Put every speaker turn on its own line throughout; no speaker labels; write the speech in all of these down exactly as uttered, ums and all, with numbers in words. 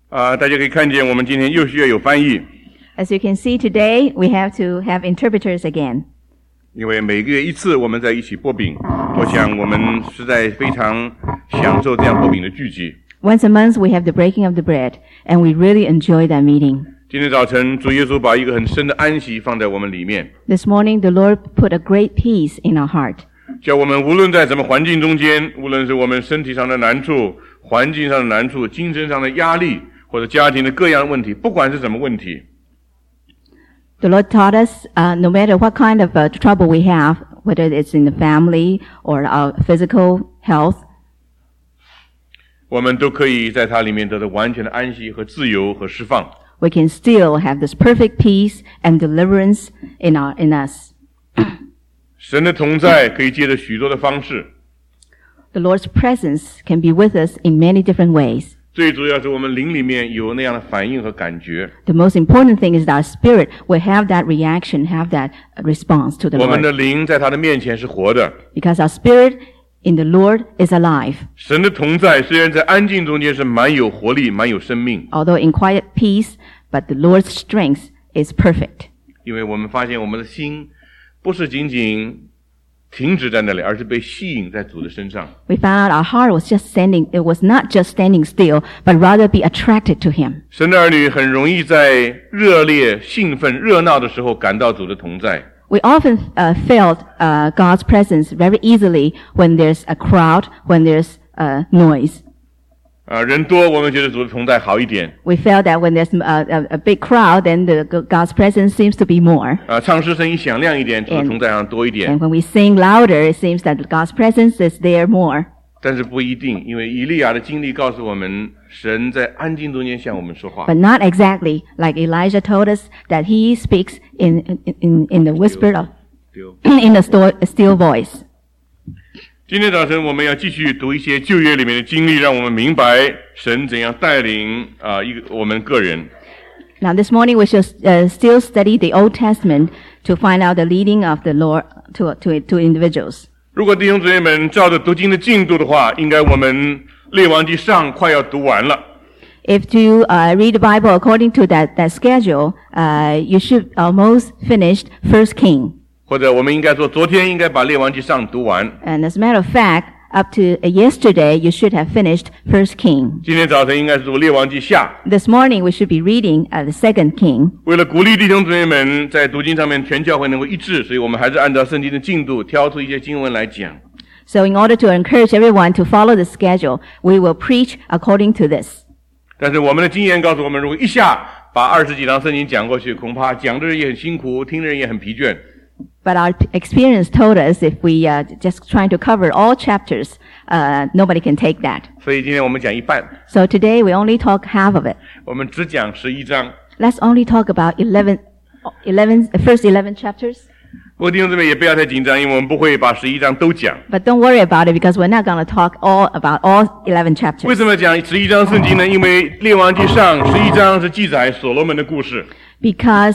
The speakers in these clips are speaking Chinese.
啊、呃，大家可以看见，我们今天又需要有翻译。
As you can see today, we have to have interpreters again.
因为每个月一次，我们在一起擘饼，我想我们实在非常享受这样擘饼的聚集。
Once a month, we have the breaking of the bread, and we really enjoy that meeting.
今天早晨，主耶稣把一个很深的安息放在我们里面。
This morning, the Lord put a great peace in our heart.
叫我们无论在什么环境中间，无论是我们身体上的难处、环境上的难处、精神上的压力，或者家庭的各样的问题，不管是什么问题。
The Lord taught us, uh, no matter what kind of uh, trouble we have, whether it's in the family or our physical health,
我们都可以在它里面得到完全的安息和自由和释放。
we can still have this perfect peace and deliverance in our in us.
神的同在可以借着许多的方式。
The Lord's presence can be with us in many different ways.
最主要是我们灵里面有那样的反应和感觉。
The most important thing is that our spirit will have that reaction, have that response to the
我们的
Lord.
灵在他的面前是活的。
Because our spirit in the Lord is alive.
神的同在虽然在安静中间是蛮有活力、蛮有生命。
Although in quiet peace, but the Lord's strength is perfect.
因为我们发现我们的心不是仅仅停止在那里，而是被吸引在主的身上。
We found out our heart was just standing, it was not just standing still, but rather be attracted to Him.
神的儿女很容易在热烈、兴奋、热闹的时候感到主的同在。
We often uh, felt uh, God's presence very easily when there's a crowd, when there's uh, noise.
啊，人多我们觉得主的同在好一点。
We felt that when there's a, a, a big crowd, then the, God's presence seems to be more.
啊，唱诗声音响亮一点，主的同在好像多一点。
And when we sing louder, it seems that God's presence is there more.
但是不一定，因为以利亚的经历告诉我们，神在安静中间向我们说话。
But not exactly like Elijah told us that He speaks in in in the whisper of in the still voice.
今天早晨我们要继续读一些旧约里面的经历，让我们明白神怎样带领啊、呃、一个我们个人。
Now this morning we shall uh, still study the Old Testament to find out the leading of the Lord to to to individuals.
如果弟兄姊妹们照着读经的进度的话，应该我们列王记上快要读完了。
If you uh, read the Bible according to that that schedule, uh, you should almost finished First King.
或者我们应该说，昨天应该把列王记上读完。
And as a matter of fact, up to uh, yesterday, you should have finished First King.
今天早晨应该是读列王记下。
This morning we should be reading uh, the Second King.
为了鼓励弟兄姊妹们在读经上面全教会能够一致，所以我们还是按照圣经的进度挑出一些经文来讲。
So in order to encourage everyone to follow the schedule, we will preach according to this.
但是我们的经验告诉我们，如果一下把二十几章圣经讲过去，恐怕讲的人也很辛苦，听的人也很疲倦。
But our experience told us if we uh, just trying to cover all chapters, uh, nobody can take that.
所以今天我们讲一半，
So today we only talk half of it.
我们只讲十一章。
Let's only talk about eleven, eleven, the first eleven chapters.
不过弟兄姊妹也不要太紧张，因为我们不会把十一章都讲。
But don't worry about it because we're not going to talk all about all eleven
为
chapters.
什么讲十一章圣经呢？因为列王记上十一章是记载所罗门的故事。
Because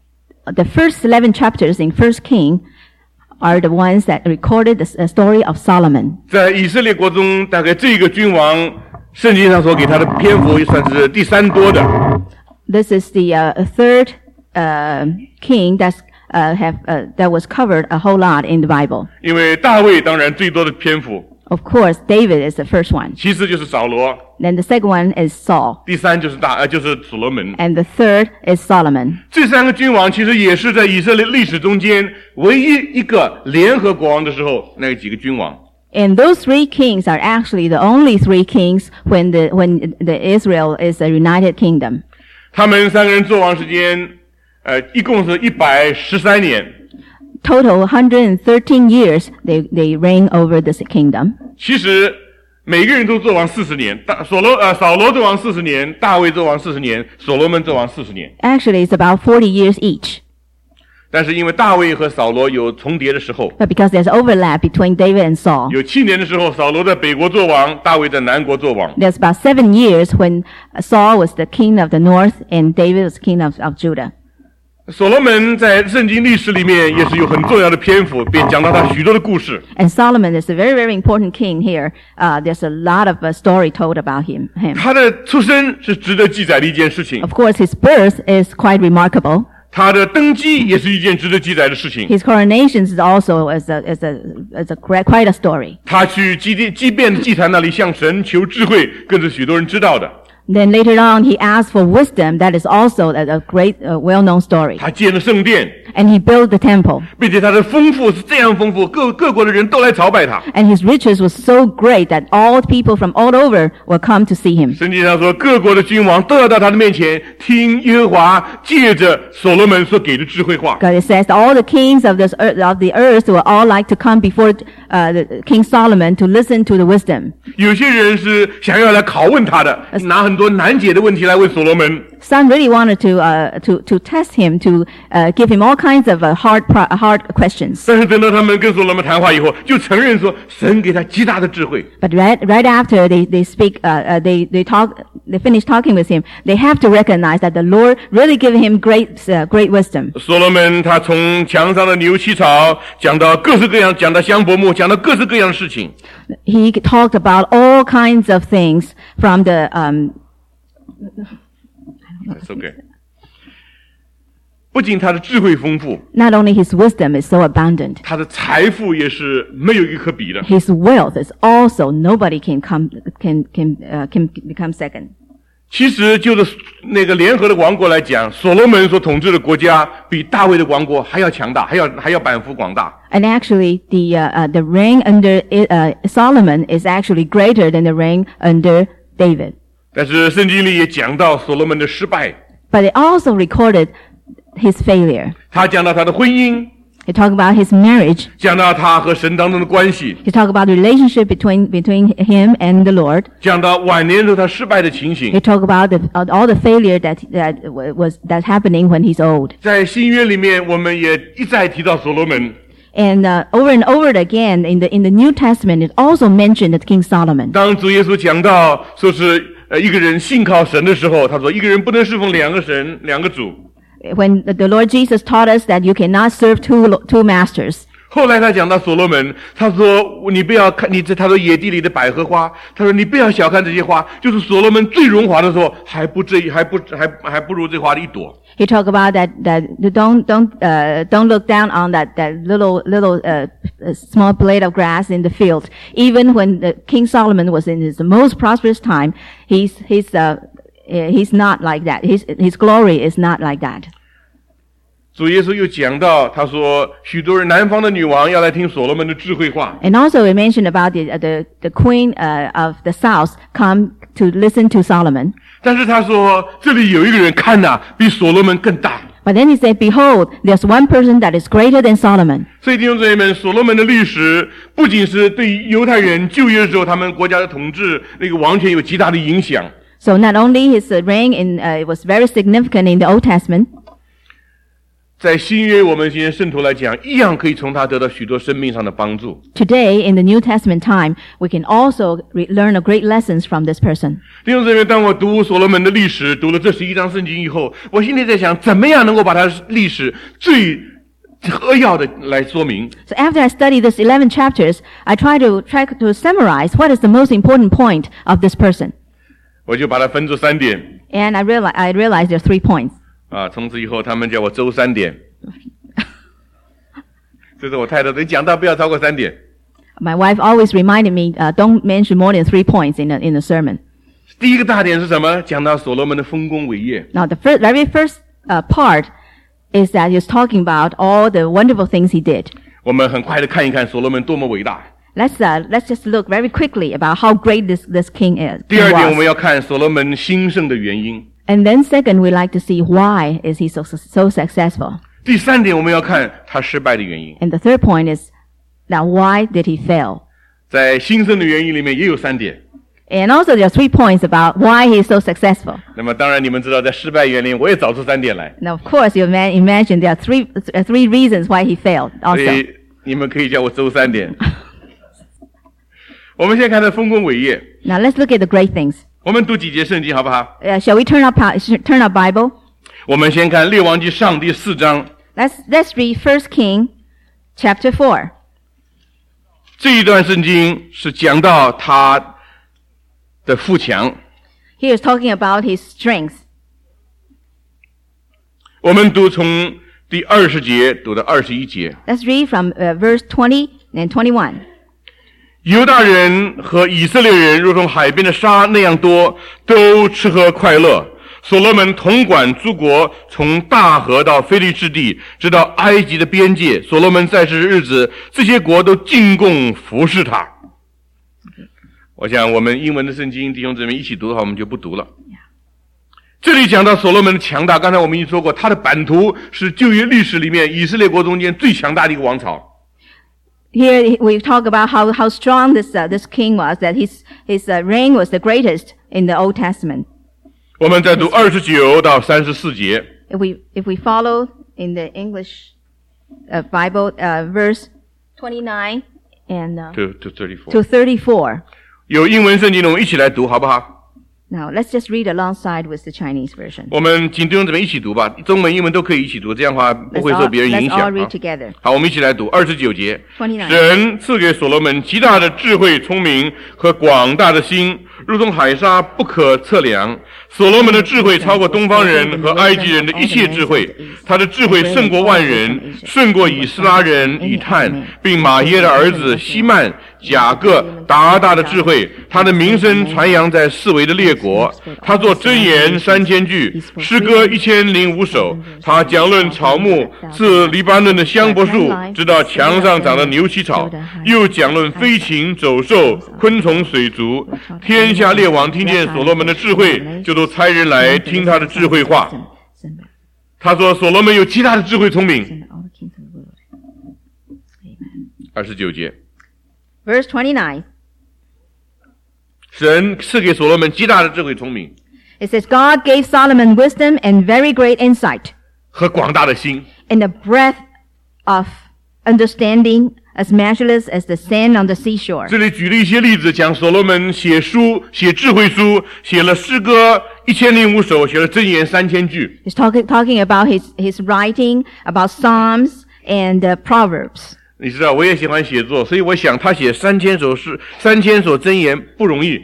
the first eleven chapters in First King are the ones that recorded the story of Solomon.
在以色列国中，大概这个君王，圣经上所给他的篇幅也算是第三多的。
This is the uh, third uh, king that's uh, have uh, that was covered a whole lot in the Bible.
因为大卫当然最多的篇幅，
Of course, David is the first one.
其次就是扫罗，
Then the second one is Saul.
第三就是大呃就是所罗门。
And the third is Solomon.
这三个君王其实也是在以色列历史中间唯一一个联合国王的时候那几个君王。
And those three kings are actually the only three kings when the when the Israel is a united kingdom.
他们三个人做王时间，呃，一共是一百十三年。
Total one hundred thirteen years they they reign over this kingdom.
其实每个人都做王四十年，大所罗呃扫罗做王四十年，大卫做王四十年，所罗门做王四十年。
Actually, it's about forty years each.
但是因为大卫和扫罗有重叠的时候，
But because there's overlap between David and Saul,
有七年的时候，扫罗在北国做王，大卫在南国做王。
there's about seven years when Saul was the king of the north and David was king of, of Judah.
所罗门在圣经历史里面也是有很重要的篇幅，便讲到他许多的故事。
And Solomon is a very, very important king here. Uh, there's a lot of uh, story told about him. him.
他的出生是值得记载的一件事情，
Of course, his birth is quite remarkable.
他的登基也是一件值得记载的事情。
His coronation is also is a is a is a quite a story.
他去祭奠祭奠的祭坛那里向神求智慧，更是许多人知道的。
Then later on, he asked for wisdom. That is also a, a great, uh, well-known story.
他建了圣殿，
And he built the temple.
并且他的丰富是这样丰富，各各国的人都来朝拜他。
And his riches was so great that all people from all over will come to see him.
圣经上说，各国的君王都要到他的面前听耶和华借着所罗门所给的智慧话。
God, it says that all the kings of this earth, of the earth will all like to come before uh, the, King Solomon to listen to the wisdom.
有些人是想要来拷问他的，拿很多难解的问题来问所罗门。
Some really wanted to uh, to to test him, to uh, give him all kinds of uh, hard pro- hard questions.
但是等到他们跟所罗门谈话以后，就承认说神给他极大的智慧。
But right right after they they speak, uh, uh, they they talk, they finish talking with him. They have to recognize that the Lord really gave him great uh, great wisdom.
所罗门他从墙上的牛膝草讲到各式各样，讲到香柏木，讲到各式各样的事情。
He talked about all kinds of things from the um.
That's okay. 不仅他的智慧丰富，
Not only his wisdom is so abundant,
他的财富也是没有一个可比的。
his wealth is also nobody can come can can uh, can become second.
其实就是那个联合的王国来讲，所罗门所统治的国家比大卫的王国还要强大，还要还要版图广大。
And actually, the uh, uh, the reign under uh, Solomon is actually greater than the reign under David.
但是圣经里也讲到所罗门的失败，
But it also recorded his failure.
他讲到他的婚姻，
He talked about his marriage.
讲到他和神当中的关系，
He talked about the relationship between between him and the Lord.
讲到晚年时候他失败的情形
He。talked about the, all the failure that that was that's happening when he's old.
在新约里面，我们也一再提到所罗门。
And uh, over and over again in the in the New Testament, it also mentioned that King Solomon.
当主耶稣讲到说是呃一个人信靠神的时候，他说一个人不能侍奉两个神、两个主。
When the Lord Jesus taught us that you cannot serve two two masters.
后来他讲到所罗门，他说你不要看你这，他说野地里的百合花，他说你不要小看这些花，就是所罗门最荣华的时候，还不这还不还还不如这花的一朵。
He talked about that that you don't don't uh, don't look down on that that little little uh, small blade of grass in the field. Even when the King Solomon was in his most prosperous time, he's he's uh, he's not like that. His his glory is not like that.
主耶稣又讲到，他说许多人南方的女王要来听所罗门的智慧话。
And also we mentioned about the uh, the the queen uh, of the south come to listen to Solomon.
但是他说这里有一个人看呐、啊，比所罗门更大。
But then he said, "Behold, there's one person that is greater than Solomon."
所以弟兄姊妹们，所罗门的历史不仅是对于犹太人旧约的时候他们国家的统治那个王权有极大的影响。
So not only his uh, reign in uh, it was very significant in the Old Testament.
在新约，我们今天圣徒来讲，一样可以从他得到许多生命上的帮助。
Today, in the New Testament time, we can also re- learn a great lessons from this person.
弟兄姊妹，当我读所罗门的历史，读了这十一章圣经以后，我心里在想，怎么样能够把他的历史最扼要的来说明？
So after I study this eleven chapters, I try to try to summarize what is the most important point of this person.
我就把它分作三点。
And I realize I realized there are three points.
啊，从此以后他们叫我周三点。这是我太太的，你讲到不要超过三点。
My wife always reminded me, uh, don't mention more than three points in a, in a sermon.
第一个大点是什么？讲到所罗门的丰功伟业。
Now, the first, very first uh, part is that he's talking about all the wonderful things he did.
我们很快的看一看所罗门多么伟大。
Let's uh, let's just look very quickly about how great this this king is.
第二
king
点，
was.
我们要看所罗门兴盛的原因。
And then second, we like to see why is he so so successful.
第三点，我们要看他失败的原因。
And the third point is, now why did he fail?
在兴盛的原因里面也有三点。
And also there are three points about why he is so successful.
那么当然你们知道，在失败原因，我也找出三点来。
Now, of course, you man, imagine there are three uh, three reasons why he failed
所
also.
以你们可以叫我周三点。我们现在看他丰功伟业。
Now let's look at the great things.
我们读几节圣经好不好？
Uh, shall we turn up turn up Bible?
我们先看列王记上第四章。
Let's let's read First King, chapter four.
这一段圣经是讲到他的富强。
He is talking about his strength.
我们读从第二十节读到二十一节。
Let's read from uh, verse twenty and twenty-one.
犹大人和以色列人如同海边的沙那样多，都吃喝快乐。所罗门统管诸国，从大河到非利士地，直到埃及的边界。所罗门在世的日子，这些国都进贡服侍他。我想我们英文的圣经弟兄姊妹一起读的话，我们就不读了。这里讲到所罗门的强大，刚才我们已经说过，他的版图是旧约历史里面以色列国中间最强大的一个王朝。
Here we talk about how how strong this uh, this king was, that his his uh, reign was the greatest in the Old Testament.
我们再读二十九到三十四节。
If we if we follow in the English uh, Bible, uh, verse twenty-nine and uh,
to to thirty-four
to thirty-four.
有英文圣经的，我们一起来读好不好？
Now let's just read alongside with the Chinese version.
我们请弟兄姊妹一起读吧，中文、英文都可以一起读，这样的话不会受别人影
Let's all,
响。
let's all read together.
好，我们一起来读二十九节。
twenty-nine.
神赐给所罗门极大的智慧、聪明和广大的心，如同海沙不可测量。所罗门的智慧超过东方人和埃及人的一切智慧，他的智慧胜过万人，胜过以斯拉人以探，并马耶的儿子希曼、雅各、达大的智慧。他的名声传扬在四围的列国。他作箴言三千句，诗歌一千零五首。他讲论草木，自黎巴嫩的香柏树，直到墙上长的牛膝草，又讲论飞禽走兽、昆虫水族。天下列王听见所罗门的智慧，就都差人来听他的智慧话。他说所罗门有极大的智慧聪明。二十九节
Verse twenty-nine.
神赐给所罗门极大的智慧聪明。
It says, God gave Solomon wisdom and very great insight,
和广大的心。
and a breadth of understanding as measureless as the sand on the seashore.
这里举了一些例子，讲所罗门写书，写智慧书，写了诗歌一千零五首，写了箴言三千句。
He's talking talking about his his writing, about Psalms and uh, Proverbs.
你知道我也喜欢写作，所以我想他写三千首诗、三千首箴言不容易。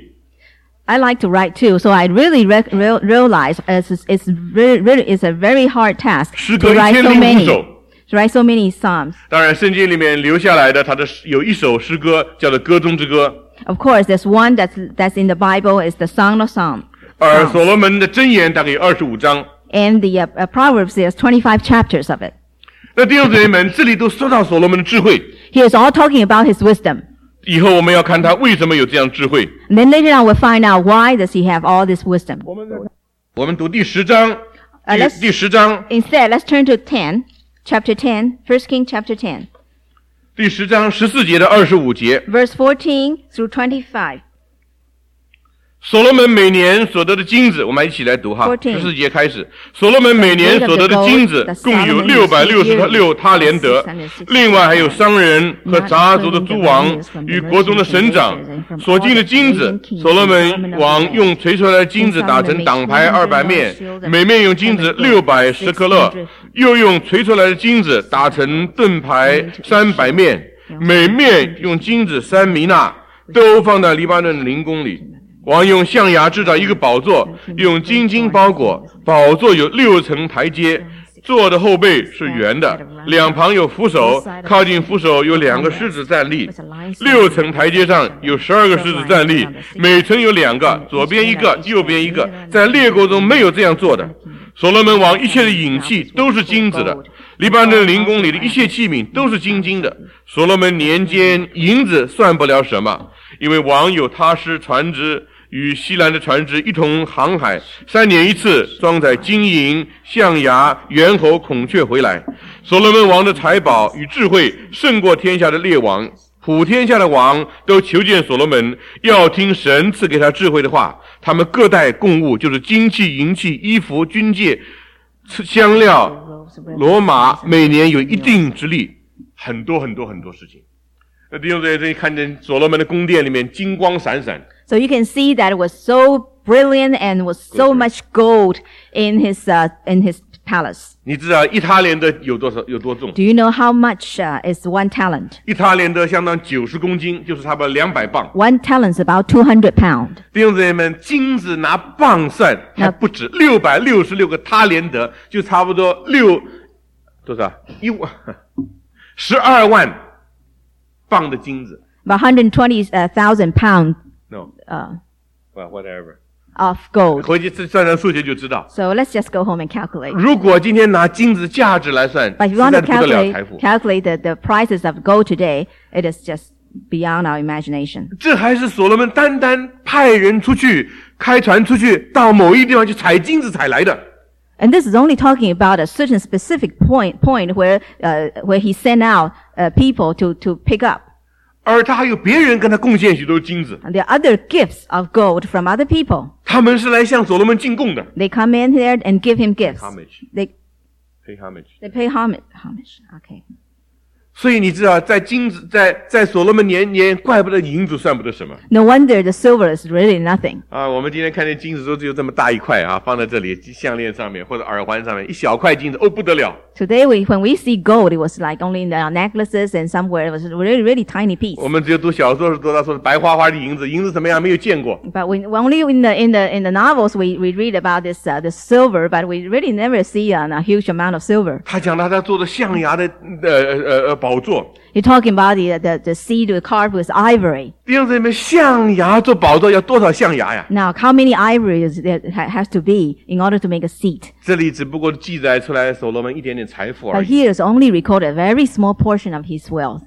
I like to write too, so I really rec- real, realize it's, it's really, really it's a very hard task
诗
to
歌一
write
千
so
零五
many,
首。
to write so many Psalms.
当然，圣经里面留下来的，他的有一首诗歌叫做《歌中之歌》。
Of course, there's one that's that's in the Bible is the Song of Psalms.
而所罗门的箴言大概有二十五章。
And the uh, uh, Proverbs, there's twenty-five chapters of it.
那弟兄姊妹们，这里都说到所罗门的智慧。
He is all talking about his wisdom.
以后我们要看他为什么有这样智慧。
And then later on we'll find out why does he have all this wisdom.
我们读第十章，
Uh,
第
let's-
第十章，
Instead, let's turn to ten, chapter ten, First King chapter ten,
第十章十四节的二十五节。
verse fourteen through twenty-five.
所罗门每年所得的金子，我们一起来读哈。
fourteen
十四节开始，所罗门每年所得的金子共有六百六十六他连得，另外还有商人和杂族的诸王与国中的省长所进的金子。所罗门王用锤出来的金子打成挡牌二百面，每面用金子六百十克勒，又用锤出来的金子打成盾牌三百面，每面用金子三米纳，都放在黎巴嫩的灵宫里。王用象牙制造一个宝座，用金金包裹，宝座有六层台阶，座的后背是圆的，两旁有扶手，靠近扶手有两个狮子站立。六层台阶上有十二个狮子站立，每层有两个，左边一个，右边一个，在列国中没有这样做的。所罗门王一切的引器都是金子的，黎巴嫩灵宫里的一切器皿都是金金的。所罗门年间银子算不了什么，因为王有他施船只与西兰的船只一同航海，三年一次，装载金银、象牙、猿猴、孔雀回来。所罗门王的财宝与智慧胜过天下的列王，普天下的王都求见所罗门，要听神赐给他智慧的话。他们各带贡物，就是金器、银器、衣服、军戒、香料、罗马，每年有一定之力，很多很多很多事情。那弟兄姊妹，这里看见所罗门的宫殿里面金光闪闪。
So you can see that it was so brilliant and was so much gold in his uh, in his palace.
你知道一塔连德有多少有多重？
Do you know how much uh, is one talent?
一塔连德相当九十公斤，就是差不多两百磅。
One talent is about two hundred pounds.
弟兄姊妹们，金子拿磅算还不止，六百六十六个塔连德，就差不多六多少一万十二万磅的金子。
About one hundred twenty thousand pounds.
No.
Uh,
well, whatever.
Of gold.
回去算算数学就知道。
So let's just go home and calculate.
如果今天拿金子价值来算，
But if
实
you want
在
to
不得了
calculate,
财富。
calculate the, the prices of gold today, it is just beyond our imagination.
这还是所罗门单单派人出去开船出去到某一地方去采金子采来的。
And this is only talking about a certain specific point point where uh, where he sent out uh, people to to pick up.
而他还有别人跟他贡献许多金子。
And there are other gifts of gold from other people.
他们是来向所罗门进贡的。
They come in here and give him gifts.
Homage.
They
Pay homage.
they pay homage. Homage. Okay.
所以你知道，在金子在在所罗门年年，怪不得银子算不得什么
No wonder the silver is really nothing.
啊！我们今天看见金子都只有这么大一块啊，放在这里项链上面或者耳环上面，一小块金子哦不得了。
Today, we, when we see gold, it was like only in the necklaces and somewhere it was a really, really tiny piece.
我们只有读小说时读到说白花花的银子，银子怎么样没有见过。
But we, only in the in the in the novels we, we read about this uh, the silver, but we really never see uh, a huge amount of silver.
他讲他在做的象牙的呃呃呃宝座。
You're talking about the the the seed carved with ivory.
弟兄姊妹，象牙做宝座要多少象牙呀？
Now, how many ivories there ha- has to be in order to make a seat?
这里只不过记载出来所罗门一点点财富而
But
已。
here is only recorded a very small portion of his wealth.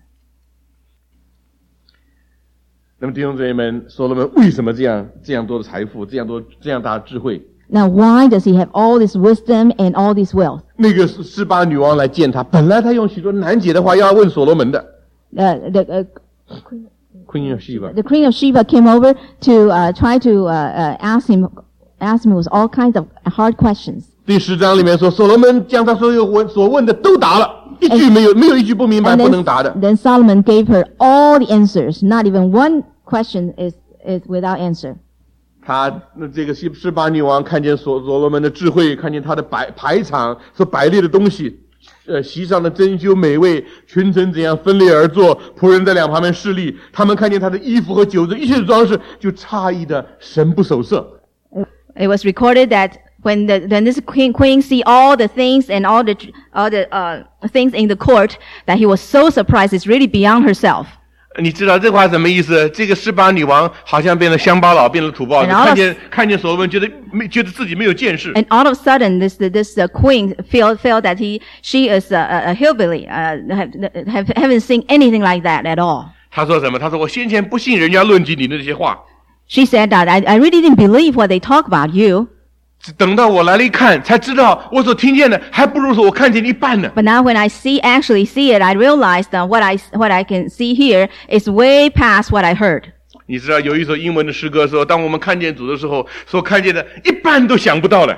那么弟兄姊妹们，所罗门为什么这样这样多的财富，这样多这样大的智慧？
Now, why does he have all this wisdom and all this wealth?
那个示巴女王来见他，本来他用许多难解的话要问所罗门的。
Uh, the uh,
Queen of Sheba.
the queen of Sheba came over to uh, try to uh, uh, ask him ask him with all kinds of hard questions.
第十章里面说，所罗门将他所有问所问的都答了，一句没有没有一句不明白
And
不能答的。
then, then Solomon gave her all the answers. Not even one question is is without answer.
他那这个示示巴女王看见所所罗门的智慧，看见他的摆排场所摆列的东西，呃，席上的珍馐美味，群臣怎样分列而坐，仆人在两旁边侍立，他们看见他的衣服和酒子一切的装饰，就诧异的神不守舍。
It was recorded that when the when this queen queen see all the things and all the all the uh things in the court, that he was so surprised. It's really beyond herself.
你知道这话什么意思？这个示巴女王好像变成乡巴佬，变成土包子，
And all of-
看见看见所罗门，觉得没觉得自己没有见识。
And all of a sudden, this this uh, queen feel feel that he she is a, a, a hillbilly. Uh, have, have haven't seen anything like that at all.
他说什么？他说我先前不信人家论及你的这些话，
She said that I I really didn't believe what they talk about you.
等到我来了一看，才知道我所听见的还不如说我看见一半呢。
But now when I see actually see it, I realized that what I what I can see here is way past what I heard.
你知道有一首英文的诗歌说，当我们看见主的时候，所看见的一半都想不到了。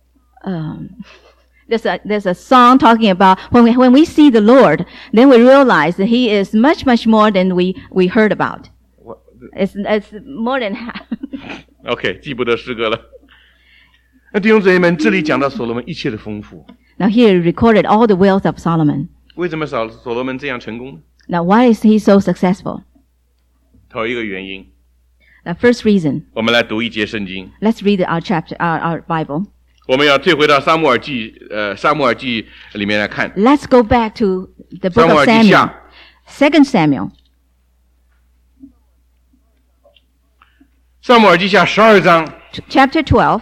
Um, there's a there's a song talking about when we when we see the Lord, then we realize that He is much much more than we we heard about. It's it's more than half.
OK， 记不得诗歌了。那弟兄姊妹们，这里讲到所罗门一切的丰富，
Now here recorded all the wealth of Solomon.
为什么所所罗门这样成功呢？
Now why is he so successful?
头一个原因，
The first reason.
我们来读一节圣经。
Let's read our chapter, our, our Bible.
我们要退回到撒母耳记，呃，撒母耳记里面来看。
Let's go back to the
撒
book
母
of
耳记
Samuel.
下，
Second Samuel.
撒母耳记下十二章，
Chapter twelve.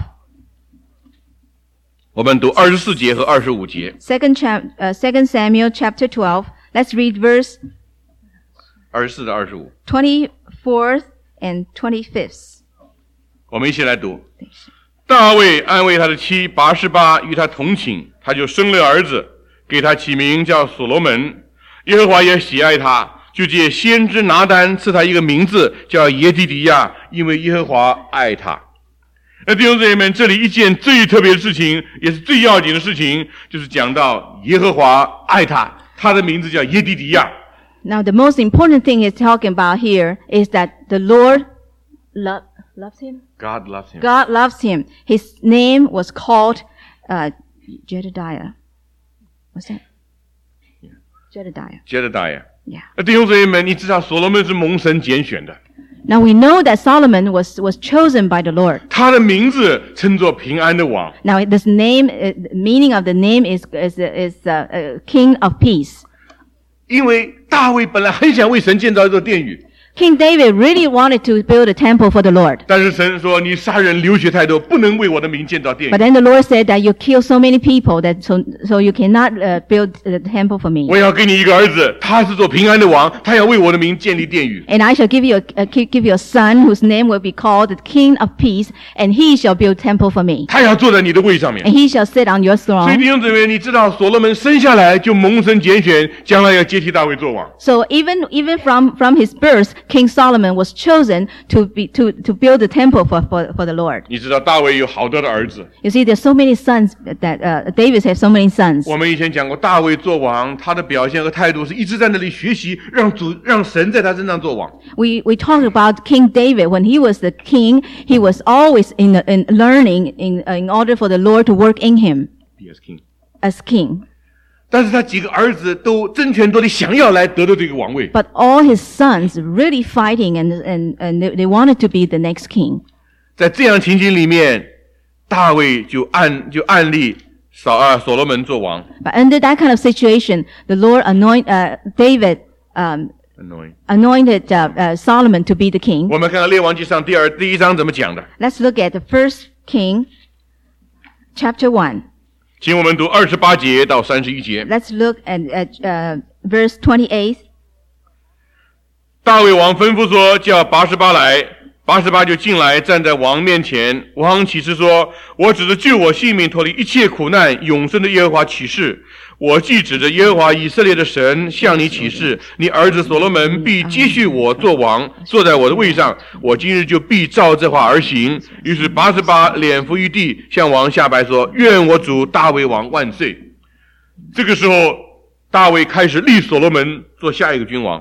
我们读二十四节和二十五节。
Second, chap- uh, Second Samuel chapter twelve. Let's read verse
二十四到二十五，
twenty-fourth and twenty-fifth.
我们一起来读。大卫安慰他的妻拔示巴，与他同寝，他就生了儿子，给他起名叫所罗门。耶和华也喜爱他，就借先知拿单赐他一个名字，叫耶底底亚，因为耶和华爱他。那弟兄姊妹们，这里一件最特别的事情，也是最要紧的事情，就是讲到耶和华爱他，他的名字叫耶底底亚。
Now the most important thing he's talking about here is that the Lord loved loves him?
God loves him.
God loves him. His name was called uh, Jedediah. What's that?
Yeah.
Jedediah.
Jedediah.
Yeah.
弟兄姊妹们，你知道所罗门是蒙神拣选的。
Now we know that Solomon was was chosen by the Lord.
他的名字称作平安的王。
Now this name, uh, meaning of the name is is is uh, uh, King of Peace.
因为大卫本来很想为神建造一座殿宇。
King David really wanted to build a temple for the Lord.
但是神说，你杀人流血太多，不能为我的名建造殿宇。
But then the Lord said that you kill so many people that so so you cannot uh, build the temple for me.
我要给你一个儿子，他是做平安的王，他要为我的名建立殿宇。
And I shall give you a, a give you a son whose name will be called the King of Peace, and he shall build temple for me.
他要坐在你的位上面。
And he shall sit on your
所以
throne.
弟兄姊妹，你知道所罗门生下来就蒙神拣选，将来要接替大卫做王。
So even even from from his birth, King Solomon was chosen to be to to build the temple for for for the Lord.
你知道大卫有好多的儿子。
You see, there's so many sons that uh, David has so many sons.
我们以前讲过，大卫做王，他的表现和态度是一直在那里学习，让主让神在他身上做王。
We we talked about King David when he was the king. He was always in in learning in in order for the Lord to work in him
Be as king.
as king.
但是他几个儿子都争权夺利，想要来得到这个王位。
But all his sons really fighting and and and they, they wanted to be the next king.
在这样情景里面，大卫就按就按立扫啊所罗门做王。
But under that kind of situation, the Lord anoint uh, David um,
Annoying.
anointed uh, uh, Solomon to be the king.
我们看看列王纪上第二第一章怎么讲的，
Let's look at the first King, chapter one.
请我们读二十八节到三十一节。
Let's look at, at uh, verse twenty-eight.
大卫王吩咐说，叫八十八来，八十八就进来，站在王面前。王起誓说：“我指着救我性命、脱离一切苦难、永生的耶和华起誓。我既指着耶和华以色列的神向你起誓，你儿子所罗门必接续我做王，坐在我的位上。我今日就必照这话而行。”于是八十八脸伏于地，向王下拜说：“愿我主大卫王万岁。”这个时候，大卫开始立所罗门做下一个君王。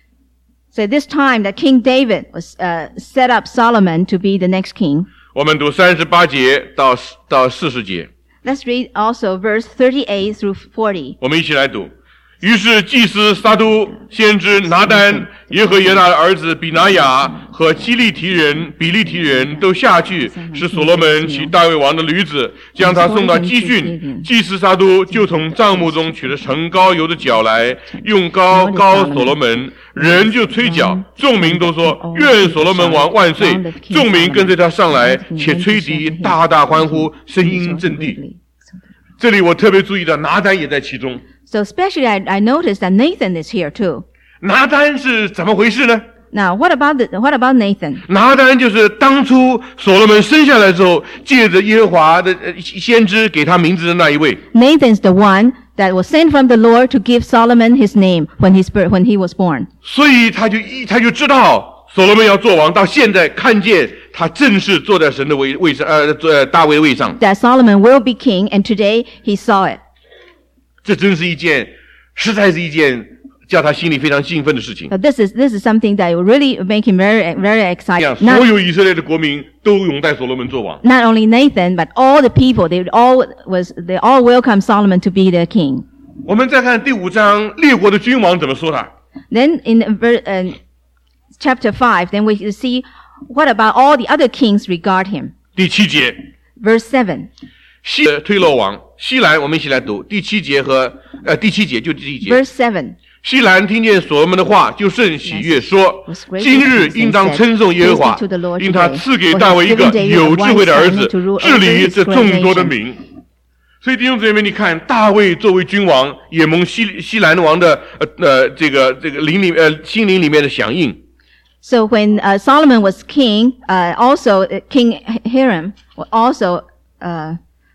So this time that King David was uh, set up Solomon to be the next king.
我们读三十八节到到四十节。
Let's read also verse thirty-eight through forty.
我们一起来读。于是祭司撒都、先知拿单、耶和耶大的儿子比拿雅和基利提人、比利提人都下去，使所罗门骑大卫王的驴子，将他送到基训。祭司撒都就从帐幕中取了盛膏油的角来，用膏膏所罗门，人就吹角，众民都说：“愿所罗门王万岁！”众民跟随他上来，且吹笛，大大欢呼，声音震地。这里我特别注意到拿单也在其中。
So especially I, I noticed that Nathan is here too.
拿单是怎么回事呢？
Now what about the, what about Nathan?
拿单就是当初所罗门生下来之后，借着耶和华的先知给他名字的那一位。
Nathan's the one that was sent from the Lord to give Solomon his name when he when he was born.
所以他就他就知道所罗门要做王，到现在看见他正式坐在神的位位上，呃，坐在大卫的位上。
That Solomon will be king, and today he saw it.
这真是一件，实在是一件叫他心里非常兴奋的事情。
But this is this is something that will really make him very very
这
excited.
样，
Not,
所有以色列的国民都拥戴所罗门做王。
not only Nathan, but all the people, they all was they all welcomed Solomon to be their king.
我们再看第五章列国的君王怎么说他。
Then in ver, uh, chapter five, then we see what about all the other kings regard him.
第七节，
Verse seven.
西推罗王西兰，我们一起来读第七节和呃第七节就第一节。
Verse seven.
西兰听见所罗门的话，就甚喜悦，说：“今日应当称颂耶和华，因他赐给大卫一个有智慧的儿子，治理这众多的民。”所以弟兄姊妹，你看大卫作为君王，也蒙西西兰王的呃呃这个这个灵里呃心灵里面的响应。
So when uh, Solomon was king, uh, also uh, King Hiram also uh,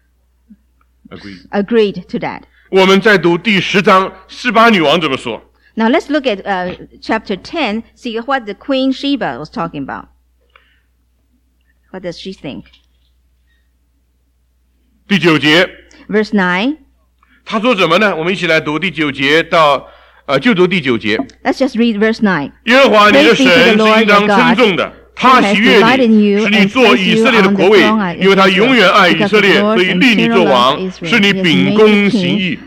agreed to that.
我们再读第十章，示巴女王怎么说？
Now let's look at uh, chapter ten, see what the Queen Sheba was talking about. What does she think?
第九节，
Verse nine.
她说什么呢？我们一起来读第九节到呃，就读第九节。
Let's just read verse nine.
耶和华你的神是应当称颂的， 他喜悦你，使你做以色列的国位，因为他永远爱以色列，所以立你做王，使你秉公行义。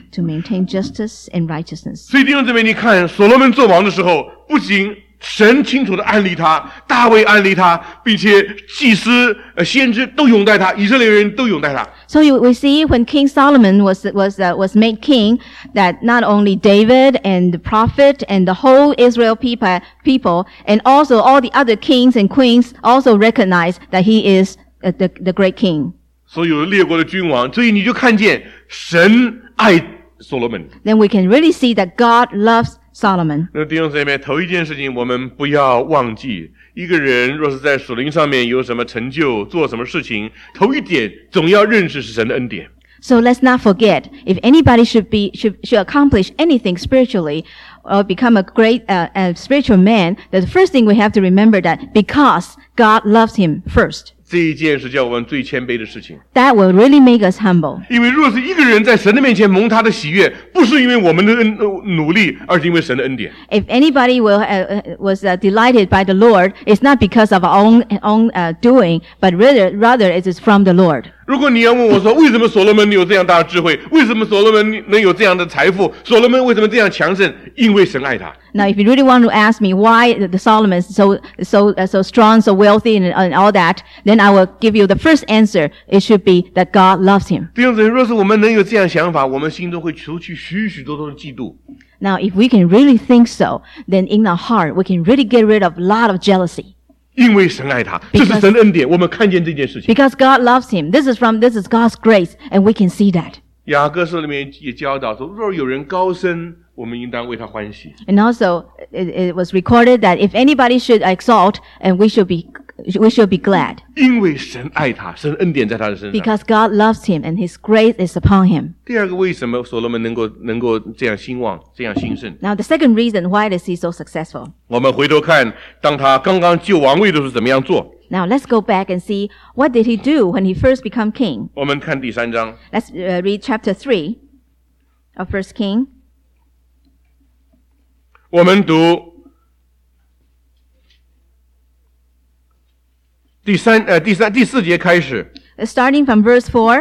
所以弟兄姊妹，你看所罗门做王的时候，不仅神清楚地安利他，大卫安利他，并且祭司、呃先知都拥戴他，以色列人都拥戴他。
So you, we see when King Solomon was was uh, was made king, that not only David and the prophet and the whole Israel people people and also all the other kings and queens also recognize that he is uh, the the great king.
所有列国的君王，所以你就看见神爱所罗门。
Then we can really see that God loves Solomon.
那弟兄姊妹，头一件事情我们不要忘记，一个人若是在属灵上面有什么成就，做什么事情，头一点总要认识是神的恩典。
So let's not forget, if anybody should be should should accomplish anything spiritually or become a great uh, uh, spiritual man, the first thing we have to remember that because God loves him first.
这一件是叫我们最谦卑的事情。
That will really make us humble.
因为若是一个人在神的面前蒙他的喜悦，不是因为我们的恩努力，而是因为神的恩典。
If anybody will uh, was uh, delighted by the Lord, it's not because of our own own uh, doing, but rather rather it is from the Lord.
如果你要问我说，为什么所罗门有这样大的智慧？为什么所罗门能有这样的财富？所罗门为什么这样强盛？因为神爱他。
Now, if you really want to ask me why the Solomon is so so uh, so strong, so wealthy, and, and all that, then I will give you the first answer. It should be that God loves him.
弟兄姊妹，若是我们能有这样想法，我们心中会除去许许多多的嫉妒。
Now, if we can really think so, then in our heart we can really get rid of a lot of jealousy.
因为神爱他，这是神的恩典，我们看见这件事情。
Because God loves him. This is from this is God's grace, and we can see that.
雅各书里面也教导说，若有人高升，我们应当为他欢喜。
And also, it, it was recorded that if anybody should exalt, and we should be we should be glad.
因为神爱他，神恩典在他的身上。
Because God loves him, and His grace is upon him.
第二个，为什么所罗门能够能够这样兴旺，这样兴盛？
Now, the second reason why is he so successful?
我们回头看，当他刚刚就王位的时候怎么样做？
Now, let's go back and see what did he do when he first became king.
我们看第三章。
Let's uh, read chapter three of First King.
我们读第三呃第三第四节开始，
Starting from verse four,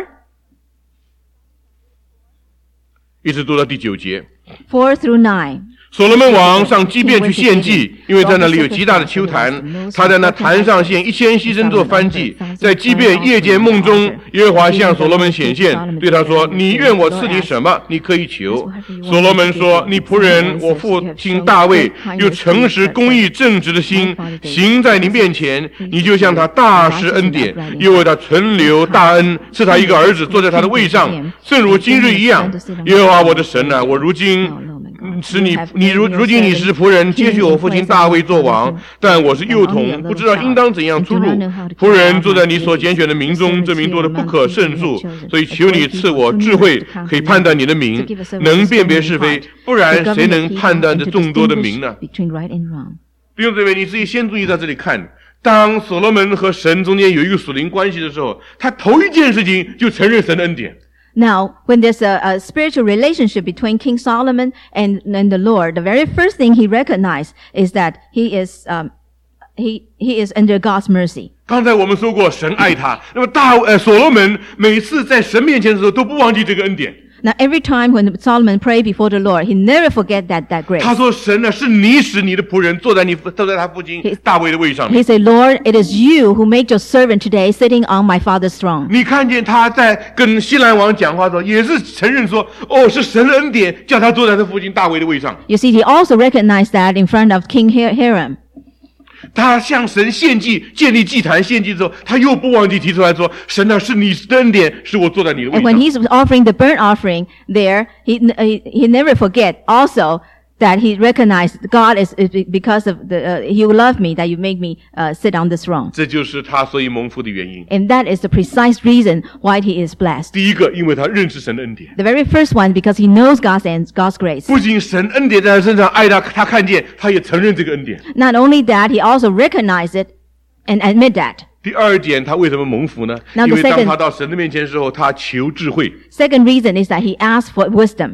一直读到第九节。
four through nine.
所罗门王上基遍去献祭，因为在那里有极大的丘坛，他在那坛上献一千牺牲做燔祭。在基遍夜间梦中，耶和华向所罗门显现，对他说：你愿我赐你什么，你可以求。所罗门说：你仆人我父亲大卫有诚实公义正直的心，行在你面前，你就向他大施恩典，又为他存留大恩，赐他一个儿子坐在他的位上，正如今日一样。耶和华我的神啊，我如今使你你如如今你是仆人，接续我父亲大卫做王，但我是幼童，不知道应当怎样出入。仆人坐在你所拣选的民中，这名多得不可胜数，所以求你赐我智慧，可以判断你的名，能辨别是非，不然谁能判断这众多的名呢？弟兄姊妹，你自己先注意在这里看，当所罗门和神中间有一个属灵关系的时候，他头一件事情就承认神的恩典。
Now, when there's a, a spiritual relationship between King Solomon and, and the Lord, the very first thing he recognized is that he is um, he he is under God's mercy.
刚才我们说过，神爱他。那么大呃所罗门每次在神面前的时候，都不忘记这个恩典。
Now, every time when Solomon prayed before the Lord, he never forget that that grace.
他说：“神啊，是你使你的仆人坐在你坐在他父亲大卫的位上面。”
He said, "Lord, it is you who made your servant today sitting on my father's throne."
你看见他在跟西兰王讲话的时候，也是承认说：“哦，是神的恩典，叫他坐在他父亲大卫的位上。”
You see, he also recognized that in front of King Hiram.
他向神献祭，建立祭坛献祭之后，他又不忘记提出来说：“神啊，是你的恩典，使我坐在你的位
And
上。”
when he's offering the burnt offering there, he he, he never forget also that he recognized God is, is because of the uh, you love me that you make me uh, sit on this throne.
这就是他所以蒙福的原因。
And that is the precise reason why he is blessed.
第一个，因为他认识神的恩典。
The very first one because he knows God's and God's grace.
不仅神恩典在他身上爱他，他看见，他也承认这个恩典。
Not only that, he also recognized it and admit that.
第二点，他为什么蒙福呢？
Now
因
the
为当
second-
他到神的面前的时候，他求智慧。
Second reason is that he asked for wisdom.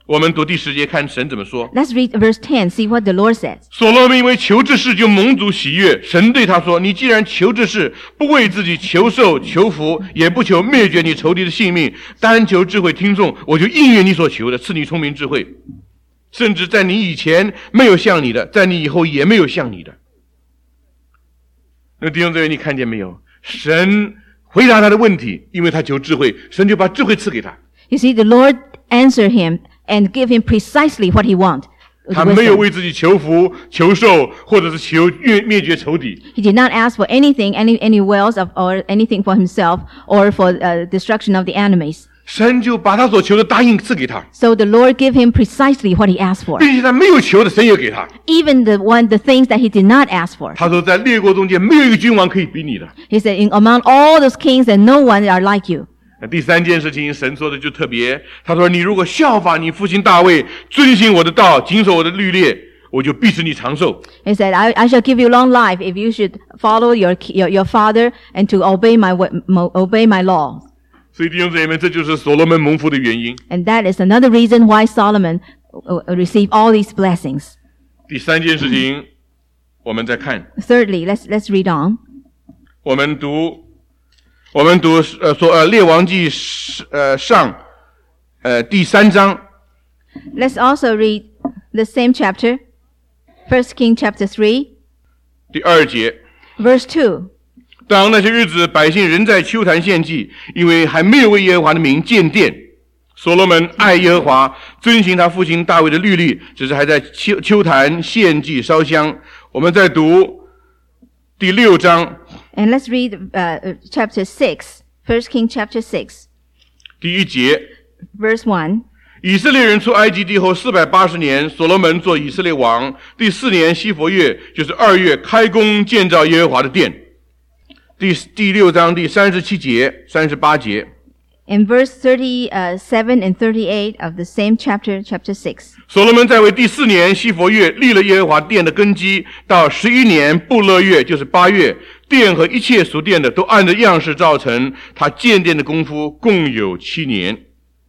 我们读第十节，看神怎么说。
Let's read verse ten, see what the Lord says.
所罗门因为求这事就蒙主喜悦，神对他说，你既然求这事，不为自己求寿求福，也不求灭绝你仇敌的性命，单求智慧听众，我就应允你所求的，赐你聪明智慧，甚至在你以前没有像你的，在你以后也没有像你的。那弟兄姊妹，你看见没有？神回答他的问题，因为他求智慧，神就把智慧赐给他。
You see, the Lord answered him and give him precisely what he wanted.
他没有为自己求福、求寿，或者是求灭灭绝仇敌。
He did not ask for anything, any any wealth of, or anything for himself, or for uh, destruction of the enemies.
神就把他所求的答应赐给他。
So the Lord gave him precisely what he asked for.
并且他没有求的，神也给他。
Even the one, the things that he did not ask for.
他说，在列国中间没有一个君王可以比你的。
He said, in, among all those kings, that no one are like you.
第三件事情，神说的就特别，他说，你如果效法你父亲大卫，遵行我的道，谨守我的律例，我就必使你长寿。
He said, I, I shall give you long life if you should follow your, your, your father and to obey my, obey my law.
所以弟兄姊妹们，这就是所罗门蒙福的原因。
And that is another reason why Solomon received all these blessings.
第三件事情，我们再看。
Thirdly, let's, let's read on.
我们读。 我们读呃说呃列王记呃上呃第三章。
Let's also read the same chapter, First Kings chapter three,
第二节
verse two.
当那些日子，百姓仍在丘坛献祭，因为还没有为耶和华的名建殿。所罗门爱耶和华，遵行他父亲大卫的律例，只是还在丘丘坛献祭烧香。我们再读第六章。
And let's read uh, chapter six, First Kings chapter six.
第一节
Verse one.
以色列人出埃及地后四百八十年，所罗门做以色列王。第四年西弗月，就是二月，开工建造耶和华的殿。第第六章第三十七节、三十八节。
In verse thirty-seven and thirty-eight of the same chapter, chapter six.
所罗门在位第四年西弗月，立了耶和华殿的根基，到十一年布勒月，就是八月，殿和一切属殿的都按着样式造成。他建殿的功夫共有七年。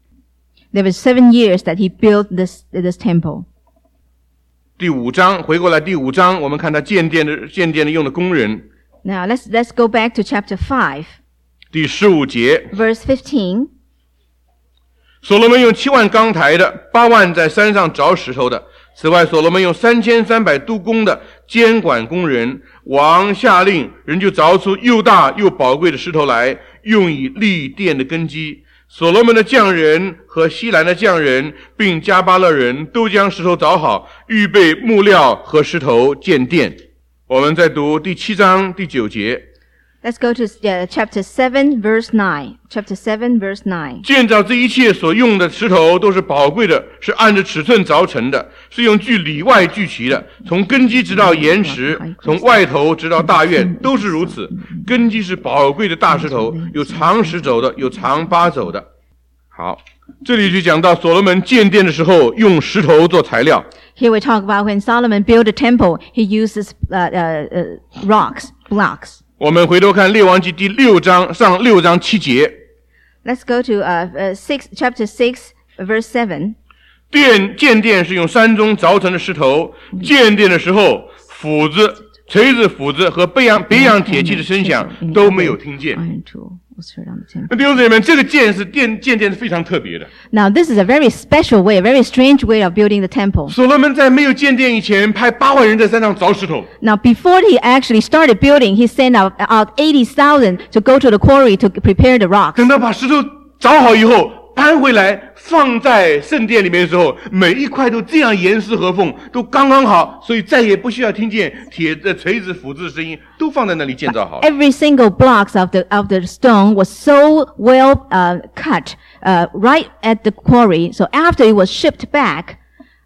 There were seven years that he built this this temple.
第五章回过来，第五章我们看他建殿的建殿的用的工人。
Now let's let's go back to chapter five.
第十五节
Verse fifteen.
所罗门用七万钢台的，八万在山上凿石头的。此外，所罗门用三千三百督工的监管工人。王下令，人就凿出又大又宝贵的石头来，用以立殿的根基。所罗门的匠人和西兰的匠人，并加巴勒人都将石头凿好，预备木料和石头建殿。我们再读第七章第九节。
Let's go to uh, chapter seven, verse nine. Chapter seven, verse nine.
建造这一切所用的石头都是宝贵的，是按着尺寸凿成的，是用锯里外锯齐的，从根基直到岩石，从外头直到大院，都是如此。根基是宝贵的大石头，有长十肘的，有长八肘的。好，这里就讲到所罗门建殿的时候用石头做材料。
Here we talk about when Solomon built a temple, he uses uh, uh, uh, rocks, blocks.
我们回头看列王记第六章上六章七节。
Let's go to uh, uh, six, chapter six, verse seven.
殿建殿是用山中凿成的石头，建殿的时候，斧子、锤子、斧子和别样别样铁器的声响都没有听见。 那弟兄姊妹们，这个建是殿建殿是非常特别的。
Now this is a very special way, a very strange way of building the temple.
所罗门在没有建殿以前，派八万人在山上凿石头。
Now before he actually started building, he sent out, out eighty thousand to go to the quarry to prepare the rocks.
等到把石头凿好以后，搬回来放在圣殿里面的时候，每一块都这样严丝合缝，都刚刚好，所以再也不需要听见铁的锤子、斧子的声音，都放在那里建造好。
Every single blocks of the of the stone was so well uh, cut uh, right at the quarry. So after it was shipped back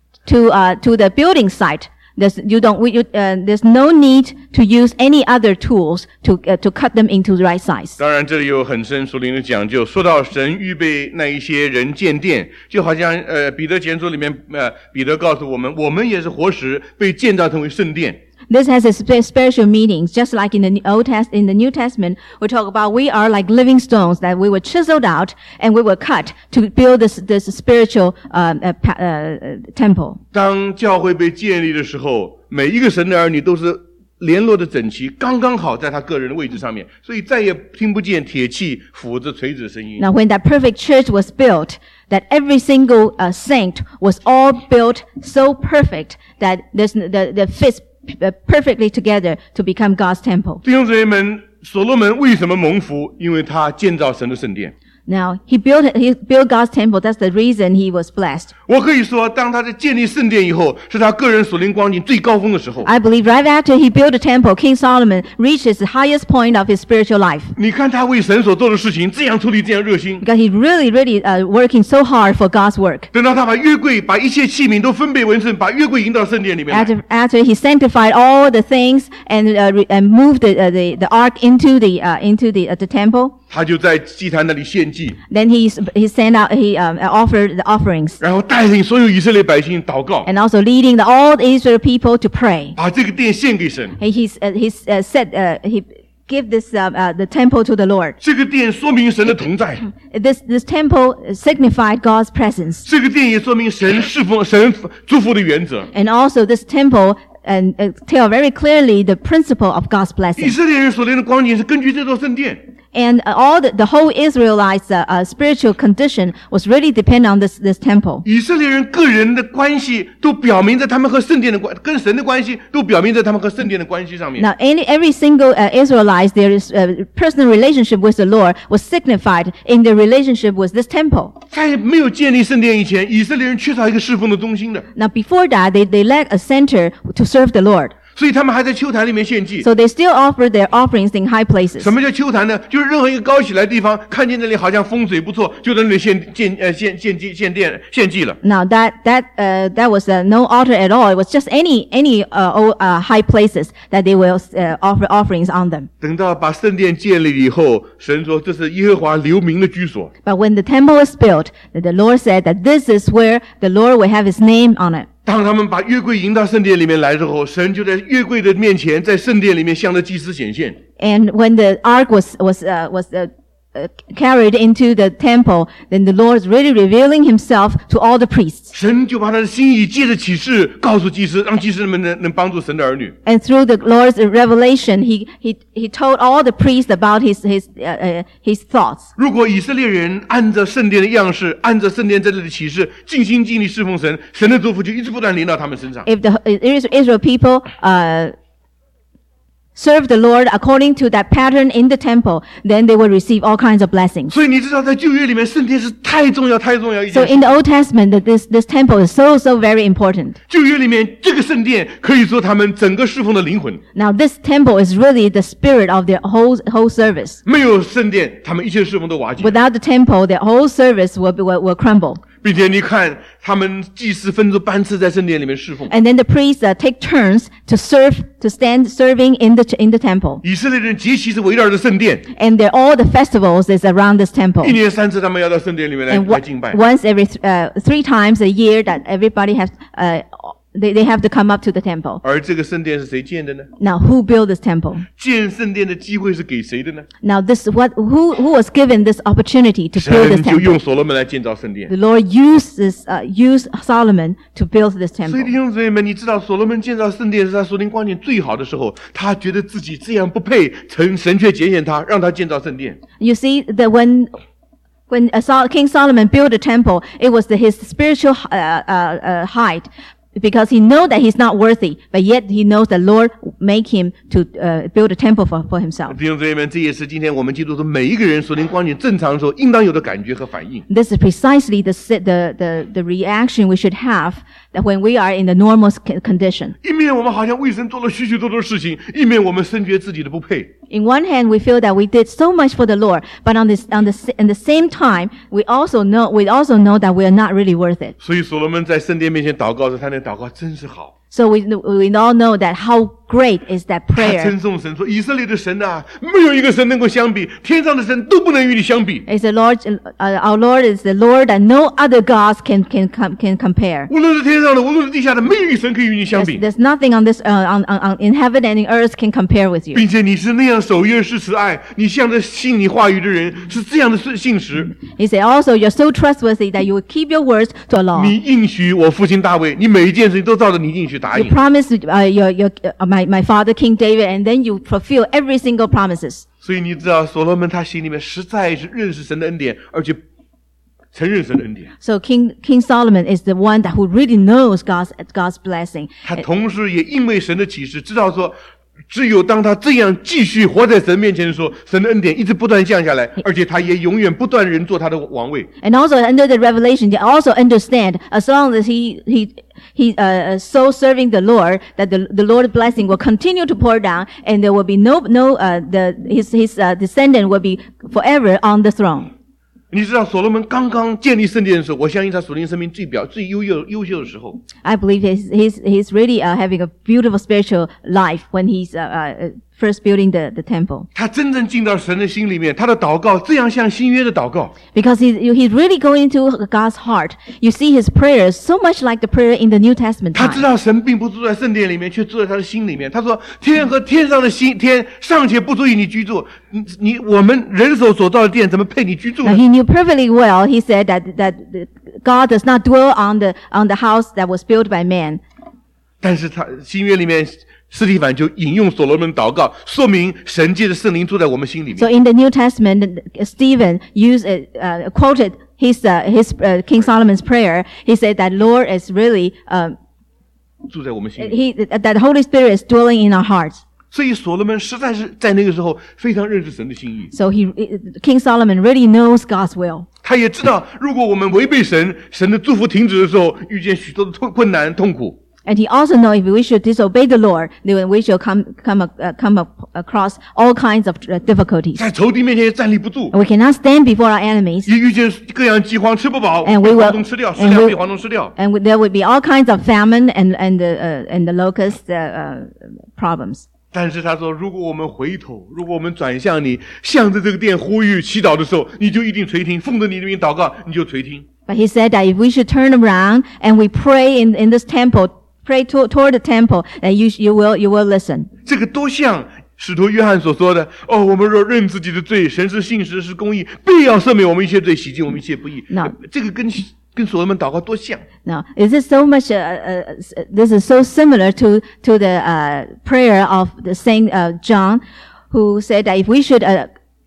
to uh, to the building site, there's you don't we, you, uh, there's no need to use any other tools to uh, to cut them into the right size.
当然，这里有很深属灵的讲究。说到神预备那一些人建殿，就好像呃彼得前书里面呃彼得告诉我们，我们也是活石被建造成为圣殿。
This has a sp- spiritual meaning, just like in the Old Test, in the New Testament, we talk about we are like living stones that we were chiseled out and we were cut to build this this spiritual uh, uh, uh, temple.
当教会被建立的时候，每一个神的儿女都是联络的整齐，刚刚好在他个人的位置上面，所以再也听不见铁器、斧子、锤子的声音。
Now, when that perfect church was built, that every single uh, saint was all built so perfect that there's the the fits perfectly together to become God's temple.
弟兄姊妹们，所罗门为什么蒙福？因为他建造神的圣殿。
Now, he built he built God's temple. That's the reason he was blessed.
我可以说，当他在建立圣殿以后，是他个人属灵光景最高峰的时候。
I believe right after he built the temple, King Solomon reached his highest point of his spiritual life.
你看他为神所做的事情，这样出力，这样热心。
Because he really, really uh, working so hard for God's work.
等到他把约柜、把一切器皿都分别为圣，把约柜引到圣殿里面来。
After after he sanctified all the things and uh, re- and moved the, uh, the the ark into the uh, into the uh, the temple.
他就在祭坛那里献祭，
Then he he sent out he um, offered the offerings.
然后带领所有以色列百姓祷告，
And also leading the, all the Israel people to pray.
把这个殿献给神。
He he's, uh, he's uh, said uh, he give this uh, uh, the temple to the Lord.
这个殿说明神的同在，
This this temple signified God's presence,
这个殿也说明神侍奉、神祝福的原则。
and also this temple and uh, tell very clearly the principle of God's
以
blessing.
色列人所连的光景是根据这座圣殿。
And uh, all the, the whole Israelites' uh, uh, spiritual condition was really depend on this this temple.
以色列人个人的关系都表明在他们和圣殿的关，跟神的关系都表明在他们和圣殿的关系上面。
Now, any, every single uh, Israelite, their uh, personal relationship with the Lord was signified in their relationship with this temple.
在没有建立圣殿以前，以色列人缺少一个侍奉的中心的，
Now, before that, they, they lacked a center to serve the Lord.
所以他们还在丘坛里面献祭。
So they still offer their offerings in high places.
什么叫丘坛呢？就是任何一个高起来的地方，看见那里好像风水不错，就在那里献献呃献献祭献殿献祭了。
Now that that uh, that was uh, no altar at all. It was just any any uh, old, uh, high places that they will uh, offer offerings on them.
等到把圣殿建立以后，神说这是耶和华留名的居所。
But when the temple was built, the Lord said that this is where the Lord will have His name on it.
当他们把约柜迎到圣殿里面来之后，神就在约柜的面前，在圣殿里面向着祭司显现。
And when the ark was was uh, was uh, uh, carried into the temple, then the Lord is really revealing Himself to all the priests.
神就把他的心意借着启示告诉祭司，让祭司们能能帮助神的儿女。
And through the Lord's revelation, He He He told all the priests about His His uh, uh, His thoughts.
如果以色列人按着圣殿的样式，按着圣殿这里的启示，尽心尽力侍奉神，神的祝福就一直不断临到他们身上。
If the Israel people uh, serve the Lord according to that pattern in the temple, then they will receive all kinds of blessings.
所以你知道，在旧约里面，圣殿是太重要、太重要一
So
件事。
in the Old Testament, that this this temple is so so very important.
旧约里面，这个圣殿可以说他们整个侍奉的灵魂。
Now this temple is really the spirit of their whole whole service.
没有圣殿，他们一切侍奉都瓦解。
Without the temple, their whole service will be, will, will crumble.
并且你看，他们祭司分出班次在圣殿里面侍奉。
And then the priests uh, take turns to serve, to stand serving in the in the temple.
以色列人节期是围绕着圣殿，
And they're, all the festivals is around this temple.
一年三次他们要到圣殿里面来
And
来
wa-
敬拜。
once every th- uh, three times a year that everybody has uh, they they have to come up to the temple.
而这个圣殿是谁建的呢？
Now who built this temple?
建圣殿的机会是给谁的呢？
Now this what who who was given this opportunity to build this
神就用
temple?
所罗门来建造圣殿
The。Lord used this uh, used Solomon to build this
所以弟
temple.
兄姊妹们，你知道所罗门建造圣殿是他属灵光景最好的时候，他觉得自己这样不配，神神却拣选他，让他建造圣殿。
You see that when when uh, Sol- King Solomon built the temple, it was the, his spiritual uh, uh, uh, height. Because he knows that he's not worthy, but yet he knows the Lord make him to uh, build a temple for, for himself.
弟兄姊妹们，这也是今天我们基督徒每一个人属灵光景正常的时候应当有的感觉和反应。
This is precisely the, si- the, the, the reaction we should have that when we are in the normal s- condition.
一面我们好像为神做了许许多多事情，一面我们深觉自己的不配。
In one hand, we feel that we did so much for the Lord, but on this, on the, s- in the same time, we also know, we also know that we are not really worth it.
所以所罗门在圣殿面前祷告时，他那祷告真是好。
So we we all know that how great is that
他
prayer.
称颂神说：“以色列的神啊，没有一个神能够相比，天上的神都不能与你相比。
It's the Lord, uh, our Lord is the Lord that no other gods can can com- can compare.
无论是天上的，无论是地下的，没有一个神可以与你相
There's,
比。
there's nothing on this uh, on, on, on in heaven and in earth can compare with you.
并且你是那样守约施慈爱，你向着信你话语的人是这样的信实。
He said also you're so trustworthy that you will keep your words to a law.
你应许我父亲大卫，你每一件事情都照着你应许答
You
应。
promised uh, your your uh, my my father King David, and then you fulfill every single promises.
所以你知道，所罗门他心里面实在是认识神的恩典，而且承认神的恩典。
So King King Solomon is the one that who really knows God's God's blessing.
他同时也因为神的启示，知道说，只有当他这样继续活在神面前的时候，神的恩典一直不断降下来，而且他也永远不断人做他的王位。
And also under the revelation, they also understand as long as he he he uh, so serving the Lord, that the the Lord's blessing will continue to pour down, and there will be no no uh, the his his uh, descendant will be forever on the throne.
你知道所罗门刚刚建立圣殿的时候，我相信他属灵生命最表最优秀优秀的时候。
I believe he's he's he's really uh, having a beautiful spiritual life when he's uh, uh, first building the the temple.
他真正进到神的心里面，他的祷告这样像新约的祷告。
Because he's, he's really going into God's heart. You see his prayers so much like the prayer in the New Testament
他知
time.
道神并不住在圣殿里面，却住在他的心里面。他说：“天和天上的心天尚且不足以你居住，你你我们人手所造的殿怎么配你居住
Now
呢？”
he knew perfectly well. He said that that God does not dwell on the on the house that was built by man.
但是他新约里面，司提反就引用所罗门祷告，说明神借着圣灵住在我们心里
So
面。
in the New Testament, Stephen used uh, uh, quoted his uh, his uh, King Solomon's prayer. He said that Lord is really uh,
住在我们心里。
he that the Holy Spirit is dwelling in our hearts.
所以所罗门实在是在那个时候非常认识神的心意。
So he King Solomon really knows God's will.
他也知道，如果我们违背神，神的祝福停止的时候，遇见许多的痛困难、痛苦。
And he also knows if we should disobey the Lord, then we shall come come uh, come up across all kinds of uh, difficulties.
在仇敌面前也站立不住，
And we cannot stand before our enemies,
也遇见各样饥荒，吃不饱，
And we
被
will-
蝗虫吃掉，食
and
粮
we-
被蝗虫吃掉。
and there would be all kinds of famine and and the uh, and the locust uh, uh, problems.
但是他说，如果我们回头，如果我们转向你，向着这个殿呼吁、祈祷的时候，你就一定垂听；奉着你的名祷告，你就垂听。
But he said that if we should turn around and we pray in in this temple, pray to, toward the temple, then you you will you will listen.
这个多像使徒约翰所说的：哦，我们若认自己的罪，神是信实是公义，必要赦免我们一切罪，洗净我们一切不义。
No.
这个跟跟所罗门祷告多像。
Now, is it so much? Uh, uh, uh, this is so similar to to the uh, prayer of the Saint uh, John, who said that if we should uh,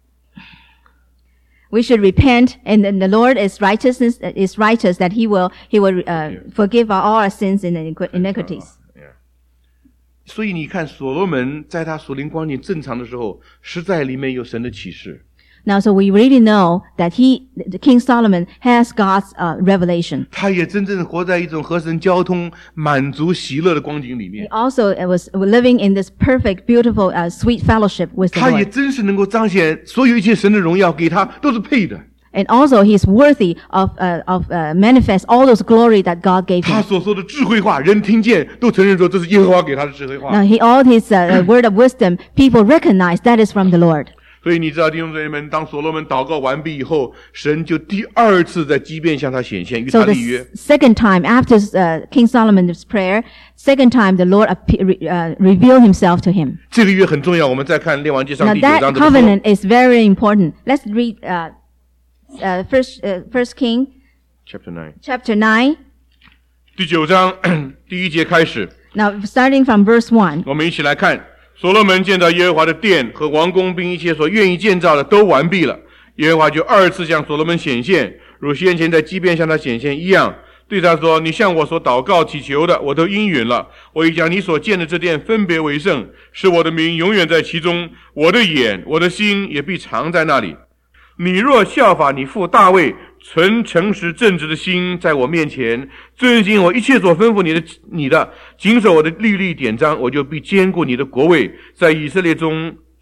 we should repent, and then the Lord is righteousness is righteous, that He will He will uh, forgive our, all our sins and iniqu- iniquities.
所以你看，所罗门在他属灵光景正常的时候，实在里面有神的启示。
Now, so we really know that he, the King Solomon, has God's uh, revelation.
他也真正活在一种和神交通、满足、喜乐的光景里
He
面。
also uh, was living in this perfect, beautiful, uh, sweet fellowship with the
他也
Lord.
真是能够彰显所有一切神的荣耀，给他都是配的。
And also, he's worthy of uh, of uh, manifest all those glory that God gave
他
him.
所说的智慧话，人听见都承认说这是耶和华给他的智慧话。
Now, he all his uh, uh, word of wisdom, people recognize that is from the Lord.
所以你知道，弟兄姊妹们，当所罗门祷告完毕以后，神就第二次在基遍向他显现，与
So
他
the
立约。
s- second time after uh, King Solomon's prayer, second time the Lord appe- re- uh, revealed Himself to him.
这个约很重要，我们再看列王记上
Now
第九
that
章怎么说。
covenant is very important. Let's read uh, uh, first uh, First King
Chapter nine，
chapter nine.
第九章第一节开始，
Now, starting from verse one.
我们一起来看。所罗门建造耶和华的殿和王宫，并一切所愿意建造的都完毕了。耶和华就二次向所罗门显现，如先前在基遍向他显现一样，对他说：“你向我所祷告祈求的，我都应允了。我已将你所建的这殿分别为圣，使我的名永远在其中。我的眼、我的心也必常在那里。你若效法你父大卫，存诚实正直的心，在我面前遵行我一切所吩咐你的你的，谨守我的律例典章，我就必坚固你的国位，在以色列中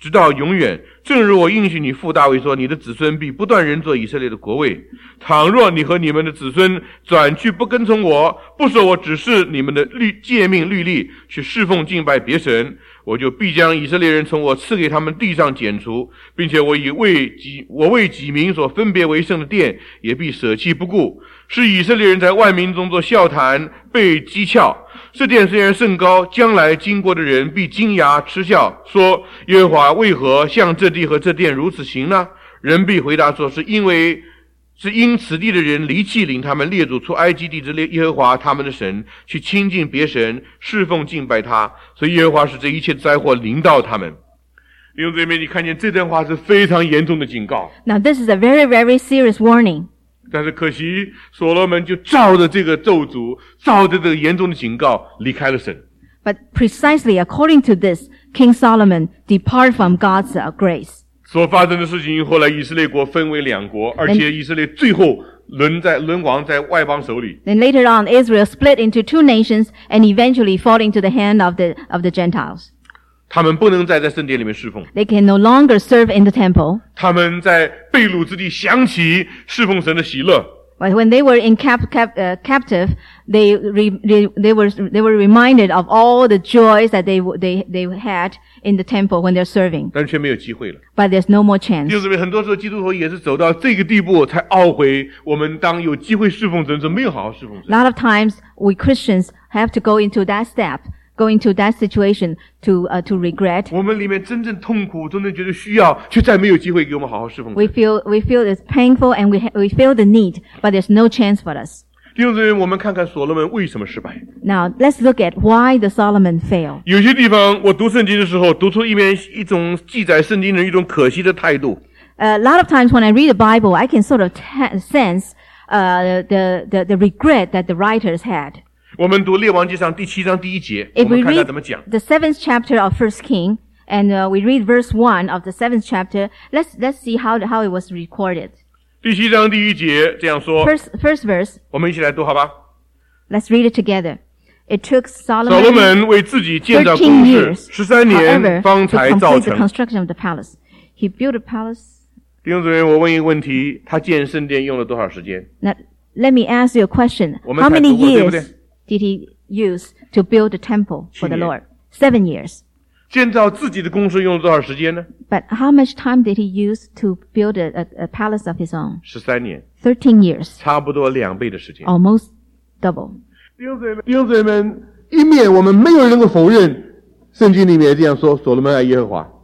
直到永远。正如我应许你父大卫说，你的子孙必不断人做以色列的国位。倘若你和你们的子孙转去不跟从我，不守我指示你们的律诫命律例，去侍奉敬拜别神，我就必将以色列人从我赐给他们地上剪除，并且我以为己我为己民所分别为圣的殿也必舍弃不顾，使以色列人在万民中做笑谈，被讥诮。这殿虽然甚高，将来经过的人必惊讶嗤笑，说耶和华为何向这地和这殿如此行呢？人必回答说，是因为是因此地的人离弃领他们列祖出埃及地之耶和华他们的神，去亲近别神，侍奉敬拜他，所以耶和华使这一切灾祸临到他们。弟兄姊妹，你看见这段话是非常严重的警告。
Now this is a very, very serious warning.
但是可惜所罗门就照着这个咒诅，照着这个严重的警告离开了神。
But precisely according to this, King Solomon departed from God's uh, grace.
所发生的事情，后来以色列国分为两国，而且以色列最后沦在沦亡在外邦手里。
Then later on, Israel split into two nations and eventually fall into the hand of the of the Gentiles.
他们不能再在圣殿里面侍奉，
They can no longer serve in the temple.
他们在被掳之地想起侍奉神的喜乐。
But when they were in cap, cap, uh, captive, they, re, they they were they were reminded of all the joys that they they they had in the temple when they're serving.
但是却没有机会了。
But there's no more chance.
弟兄姊妹，很多时候基督徒也是走到这个地步，才懊悔我们当有机会侍奉神时没有好好侍奉神。
A lot of times, we Christians have to go into that step, go into that situation to uh, to regret.
我们里面真正痛苦，真正觉得需要，却再没有机会给我们好好侍奉神。
We feel we feel it's painful and we ha- we feel the need, but there's no chance for us.
弟兄姊妹，我们看看所罗门为什么失败。
Now let's look at why the Solomon failed.
有些地方我读圣经的时候，读出一面一种记载圣经的一种可惜的态度。
A lot of times when I read the Bible, I can sort of t- sense uh, the, the the regret that the writers had.
我们读列王记上第七章第一节，我
If
们
we
看他
read
怎么讲。
the seventh chapter of First King and uh, we read verse one of the seventh chapter, let's let's see how how it was recorded.
第七章第一节这样说，
First first verse,
我们一起来读好吧。
let's read it together. It took
所罗
Solomon
门为自己建造
thirteen
宫室
years,
十三
however,
年，方
to
才造
complete the
成。
construction of the palace. He built a palace.
弟兄姊妹，我问一个问题：他建圣殿用了多少时间？
Now, let me ask you a question.
我们
How
才
many
读过，对不
years
对？
did he use to build the temple for the
七年。
Lord? Seven years.
建造自己的宫室用了多少时间呢？
But how much time did he use to build a, a, a palace of his own?
十三年，
Thirteen years.
差不多两倍的时间。
Almost double.
弟兄姊妹，弟兄姊妹们，一面我们没有人能够否认，圣经里面这样说：所罗门爱耶和华。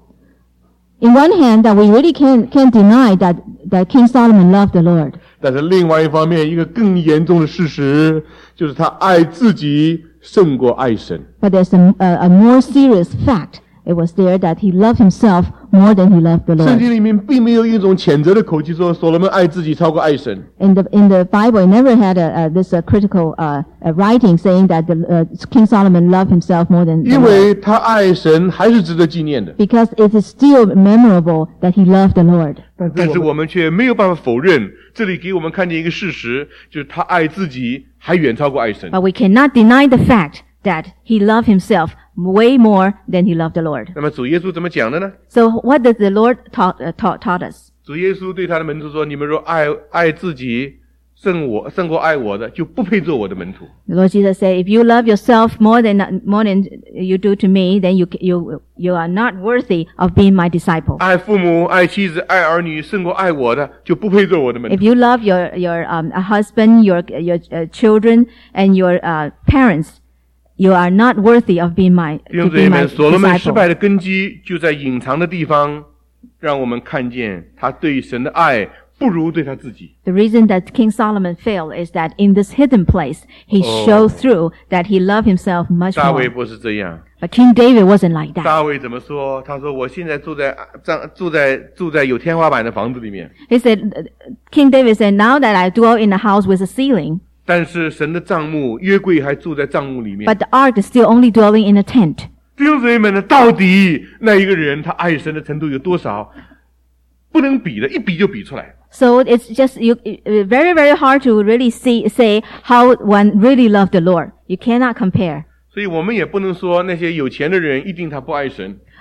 In one hand, that we really can't, can't deny that, that King Solomon loved the Lord.
但是另外一方面，一个更严重的事实，就是他爱自己胜过爱神。
But there's a, a, a more serious fact. It was there that he loved himself more than he loved the
圣
Lord.
经里面并没有一种谴责的口气说所罗门爱自己超过爱神。
In the in the Bible, it never had a, a, this uh, critical uh, uh, writing saying that the, uh, King Solomon loved himself more than the
因
Lord.
为他爱神还是值得纪念的。
Because it is still memorable that he loved the Lord.
但是我们却没有办法否认，这里给我们看见一个事实，就是他爱自己还远超过爱神。
But we cannot deny the fact that he loved himself way more than he loved the Lord.
那么主耶稣怎么讲的呢？
So what does the Lord taught, uh, taught, taught us?
主耶稣对他的门徒说：“你们若爱爱自己胜我胜过爱我的，就不配做我的门徒。”
The Lord Jesus said, "If you love yourself more than more than you do to me, then you you you are not worthy of being my disciple.
爱父母、爱妻子、爱儿女胜过爱我的，就不配做我的门
If
徒。
you love your your um, husband, your your uh, children, and your uh, parents, you are not worthy of being my
弟
to
兄姊
be
妹
my
们，所罗门失
disciple."
败的根基就在隐藏的地方，让我们看见他对神的爱不如对他自己。
The reason that King Solomon failed is that in this hidden place, he
Oh.
showed through that he loved himself much
大卫
more.
不是这样。
But King David wasn't like that.
大卫怎么说？他说：“我现在住在帐住在住在有天花板的房子里面，
He said, King David said, "Now that I dwell in a house with a ceiling,
但是神的帐幕约柜还住在帐幕里面。”
but the ark is still only dwelling in a tent."
弟兄姊妹们呢？到底那一个人他爱神的程度有多少？不能比的，一比就比出来。
So it's just you, uh, very, very hard to really see, say how one really loved the Lord. You cannot compare.
所以我们也不能说那些有钱的人一定他不爱神。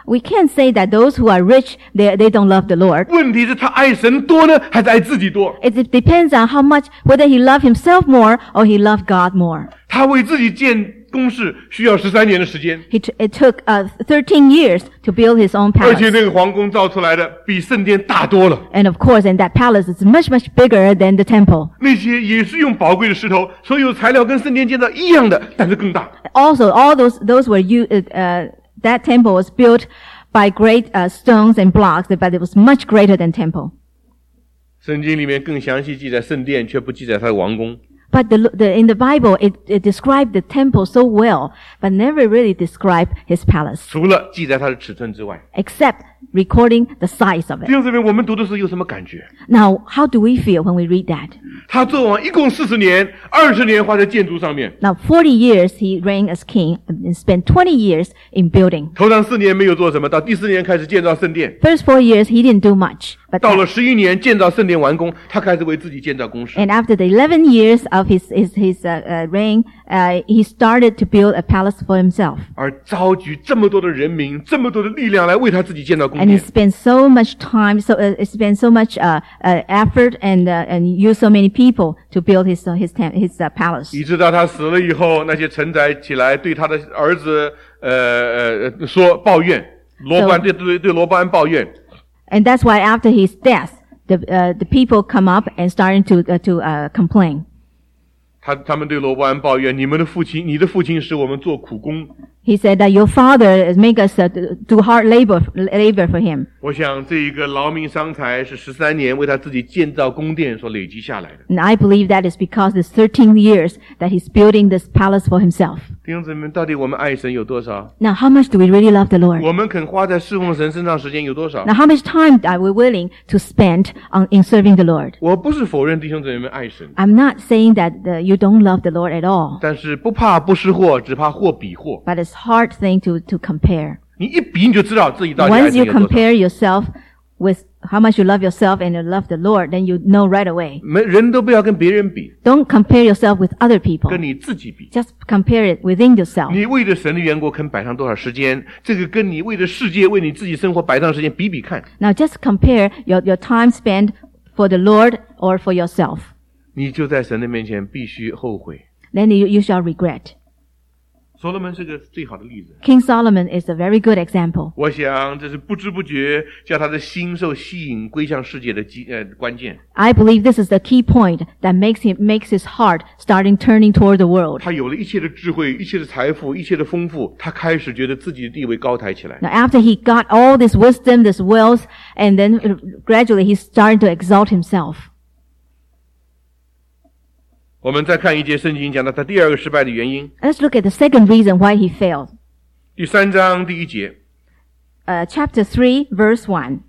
We can't say that those who are rich, they, they don't love the Lord.
问题是他爱神多呢，还是爱自己多？
It depends on how much, whether he loved himself more or he loved God more.
他为自己建宫室需要十三年的时间，
He t- it took uh, thirteen years to build his own
而且
palace.
那个皇宫造出来的比圣殿大多了。
And of course, and that palace is much, much bigger than the temple.
那些也是用宝贵的石头，所有材料跟圣殿建造一样的，但是更大。
Also, all those, those were, u- uh, uh, that temple was built by great uh, stones and blocks, but it was much greater than temple.
圣经里面更详细记载圣殿，却不记载他的王宫。
But the, the, in the Bible, it, it described the temple so well, but never really described his palace,
除了记载它的尺寸之外，
except recording the size of
弟
it.
兄姊妹，我们读的时候有什么感觉？
Now, how do we feel when we read that?
他做王一共四十年，二十年花在建筑上面，
Now, forty years he reigned as king and spent twenty years in building.
头上四年没有做什么，到第四年开始建造圣殿，
First four years he didn't do much, but
到了十一年建造圣殿完工，他开始为自己建造宫室。
and after the eleven years of his his his uh, uh, reign, uh, he started to build a palace for himself.
而召集这么多的人民，这么多的力量来为他自己建造宫
And he
殿，
spent so much time, so uh, spent so much uh, uh, effort, and uh, and used so many people to build his uh, his tem- his uh, palace.
以致到他死了以后，那些臣宰起来对他的儿子呃呃说抱怨，罗伯安对对对罗伯安抱怨。
And that's why after his death, the uh, the people come up and starting to uh, to uh, complain.
他他们对罗伯安抱怨：“你们的父亲，你的父亲使我们做苦工。”
He said that your father make us uh, do hard labor labor for him.
我想这一个劳民伤财是十三年为他自己建造宫殿所累积下来的。
And I believe that is because it's thirteen years that he's building this palace for himself.
弟兄姊妹，到底我们爱神有多少？
Now, how much do we really love the Lord?
我们肯花在侍奉神身上时间有多少？
Now, how much time are we willing to spend on in serving the Lord?
我不是否认弟兄姊妹们爱神，
I'm not saying that uh, you don't love the Lord at all,
但是不怕不识货，只怕货比货。
but it's hard thing to to compare.
你一比你就知道自己到底爱
Once
神
you
有多少。
compare yourself with how much you love yourself and you love the Lord, then you know right away.
没人都不要跟别人比，
Don't compare yourself with other people.
跟你自己比。
Just compare it within yourself.
你为了神的缘故肯摆上多少时间？这个跟你为了世界、为你自己生活摆上时间比比看，
Now just compare your, your time spent for the Lord or for yourself.
你就在神的面前必须后悔。
Then you, you shall regret.
所罗门是个最好的例子。
King Solomon is a very good example.
我想这是不知不觉叫他的心受吸引归向世界的基呃关键。
I believe this is the key point that makes him makes his heart starting turning toward the world.
他有了一切的智慧、一切的财富、一切的丰富，他开始觉得自己的地位高抬起来。
Now after he got all this wisdom, this wealth, and then gradually he's starting to exalt himself.
我们再看一节圣经，讲到他第二个失败的原因。
Let's look at the second reason why he failed.
第三章第一节，
Uh, chapter three, verse one.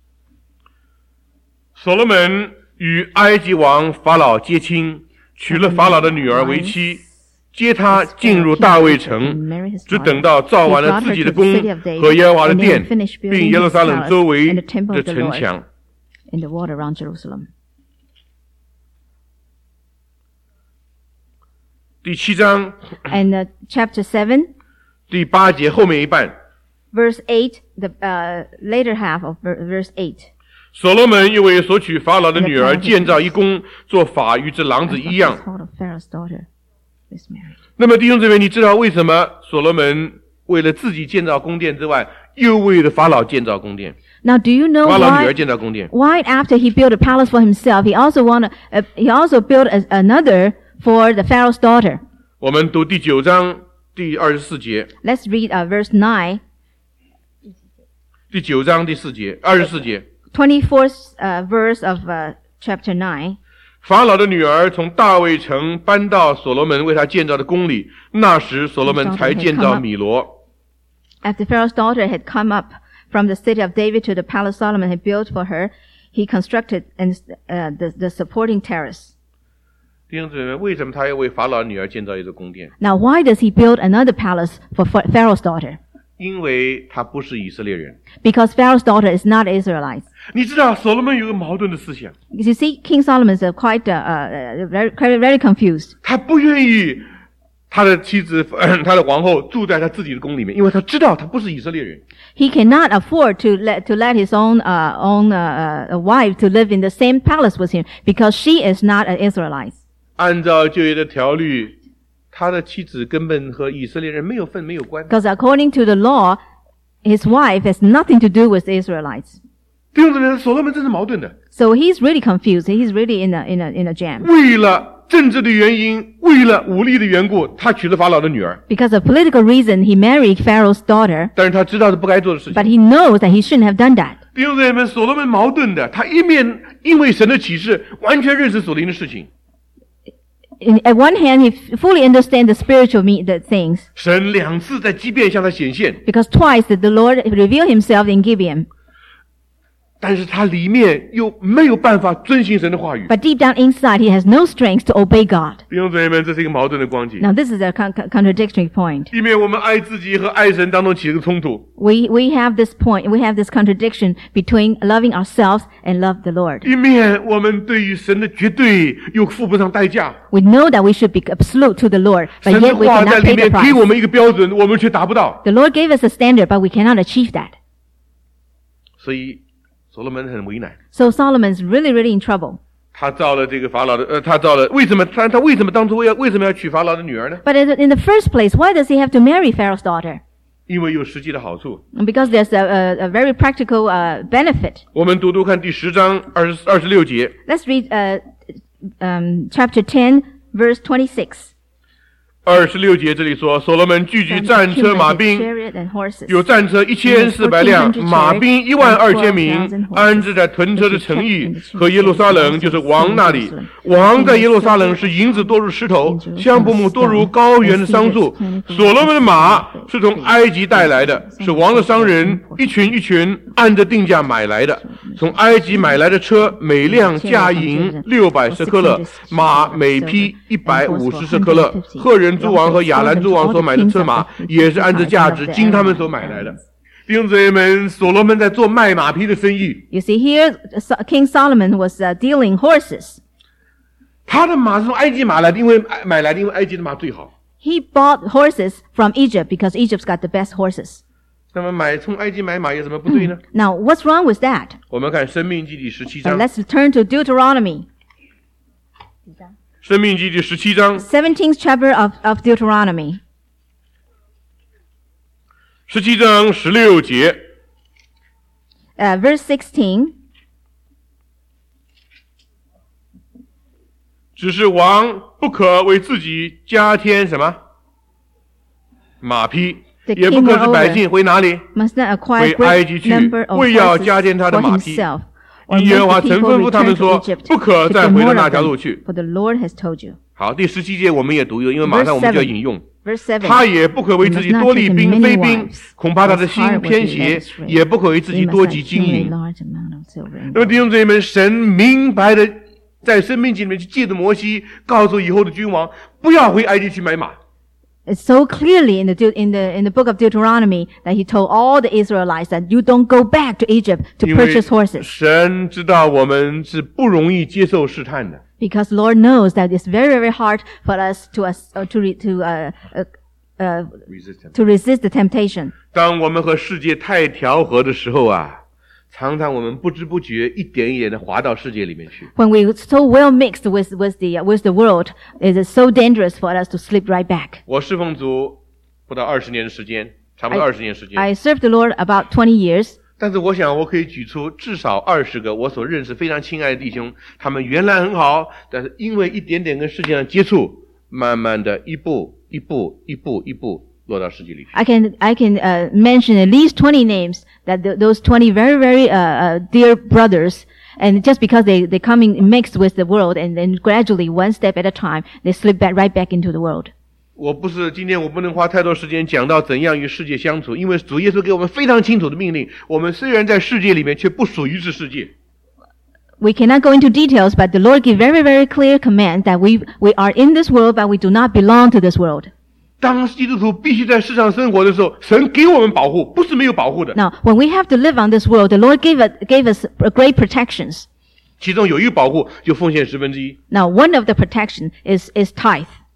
所罗门与埃及王法老结亲，娶了法老的女儿为妻，接她进入大卫城，只等到造完了自己的宫和耶和华的殿，并耶路撒冷周围的城墙。
In the wall around Jerusalem.
第七章
And uh, chapter seven,
第八节后面一半，
verse eight, the uh, later half of ver- verse eight.
所罗门又为所娶法老的女儿建造一宫，做法与这郎子一样。
Thought of Pharaoh's daughter is married.
那么弟兄姊妹，你知道为什么所罗门为了自己建造宫殿之外，又为了法老建造宫殿？
Now, do you know
法老女
why?
儿建造宫殿。
Why after he built a palace for himself, he also wanted, uh, he also built a, another for the Pharaoh's daughter.
我们读第九章第二十四节，
Let's read uh, verse nine,
第九章第四节，二十四节。
twenty-fourth uh, verse of uh, chapter nine.
法老的女儿从大卫城搬到所罗门为他建造的宫里，那时所罗门才建造米罗。
After Pharaoh's daughter had come up from the city of David to the palace Solomon had built for her, he constructed and uh, the, the supporting terrace.
弟兄姊妹，为什么他要为法老女儿建造一座宫殿？
Now, why does he build another palace for Pharaoh's daughter?
因为他不是以色列人。
Because Pharaoh's daughter is not Israelites.
你知道所罗门有个矛盾的思想，
Because you see, King Solomon is uh, quite uh, uh, very, very confused.
他不愿意， 他的妻子他的皇后住在他自己的宫里面，因为他知道他不是以色列人。
He cannot afford to let to let his own uh, own uh, uh, wife to live in the same palace with him because she is not an Israelite.
按照旧约的条律，他的妻子根本和以色列人没有份没有关。
Because according to the law, his wife has nothing to do with the Israelites.
弟兄姊妹，所罗门真是矛盾的。
So he's really confused. He's really in a in a in a jam.
为了政治的原因，为了武力的缘故，他娶了法老的女儿。
Because of political reason, he married Pharaoh's daughter.
但是他知道是不该做的事情。
But he knows that he shouldn't have done that.
弟兄姊妹们，所罗门矛盾的，他一面因为神的启示，完全认识属灵的事情。
In, at one hand, he fully understands the spiritual me, the things.
神两次在基遍向他显现。
Because twice did the Lord reveal himself in Gibeon.
但是他里面又没有办法遵行神的话语。
But deep down inside, he has no strength to obey God.
弟兄姊妹们，这是一个矛盾的光景。
Now, this is a con- contradictory point.
一面我们爱自己和爱神当中起了个冲突。
We we have this point. We have this contradiction between loving ourselves and love the Lord.
一面我们对于神的绝对又付不上代价。
We know that we should be absolute to the Lord, but
神的
yet we
话在
cannot
里
pay the
面给我
price.
们一个标准，我们却达不到。
The Lord gave us a standard, but we cannot achieve that.
所以所罗门很为难。
So Solomon's really, really in trouble.
他造了这个法老的，呃，他造了，为什么他他为什么当初要为什么要娶法老的女儿呢？
But in the first place, why does he have to marry Pharaoh's daughter?
因为有实际的好处。
Because there's a, a, a very practical uh, benefit.
我们读读看第十章二十二十六节。
Let's read uh, um, chapter ten, verse twenty-six.
二十六节这里说，所罗门聚集战车马兵，有战车一千四百辆，马兵一万二千名，安置在屯车的城邑和耶路撒冷，就是王那里。王在耶路撒冷是银子多如石头，香柏木多如高原的桑树。所罗门的马是从埃及带来的，是王的商人一群一群按着定价买来的。从埃及买来的车，每辆价银六百舍克勒，马每匹一百五十舍克勒。赫人诸王和亚兰诸王所买的车马，也是按着价值经他们所买来的。弟兄姊妹们，所罗门在做卖马匹的生意。
You see here, King Solomon was uh, dealing horses.
他的马是从埃及买来的，因为买来的，因为埃及的马最好。
He bought horses from Egypt because Egypt's got the best horses.
那么买从埃及买马有什么不对呢？
Now, what's wrong with that?
我们看《申命记》第十七
Uh,
章。
let's turn to Deuteronomy.
申命记第十七章
seventeenth chapter of, of Deuteronomy.
十七章十六节。
Uh, verse sixteen.
只是王不可为自己加添什么马匹，也不可使百姓回哪里？
Must not
回
acquire
埃及
great
去，
number of
为要
horses
加添他的
for
马匹。
himself, or
耶和
make
华
the
曾
people
吩咐他
return
们
to
说，
Egypt
不可
to
再
get
回到
more
那
of
条
them,
路去。
for the Lord has told you.
好，第十七节我们也读，因为马上我们就要引用。
Verse seven.
他也不可为自己多立兵非兵，恐怕他的心偏邪；也不可为自己多积金银。那么弟兄姊妹们，神明白的在申命记里面去借着摩西告诉以后的君王，不要回埃及去买马。
It's so clearly in the in the in the book of Deuteronomy that he told all the Israelites that you don't go back to Egypt to
因为
purchase horses.
神知道我们是不容易接受试探的。
Because Lord knows that it's very, very hard for us to us uh, to re, to uh, uh, uh, to resist the temptation.
当我们和世界太调和的时候啊，常常我们不知不觉一点一点的滑到世界里面去。
When we're so well mixed with with the uh, with the world, it is so dangerous for us to slip right back.
我侍奉主不到二十年的时间，差不多二十年时间。
I served the Lord about twenty years.
但是我想我可以举出至少二十个我所认识非常亲爱的弟兄，他们原来很好，但是因为一点点跟世界上接触，慢慢的一步一步一步一步落到世界里去。
I can I can uh, mention at least twenty names that th- those twenty very very uh, uh, dear brothers, and just because they they coming mixed with the world, and then gradually one step at a time they slip back right back into the world.
我不是今天我不能花太多时间讲到怎样与世界相处，因为主耶稣给我们非常清楚的命令，我们虽然在世界里面，却不属于这世界。
We cannot go into details, but the Lord gave very very clear command that we we are in this world, but we do not belong to this world.
当基督徒必须在世上生活的时候，神给我们保护，不是没有保护的。
Now, when we have to live on this world, the Lord gave us gave us great protections.
其中有一个保护，就奉献十分之一。
Now, one of the protection is is tithe.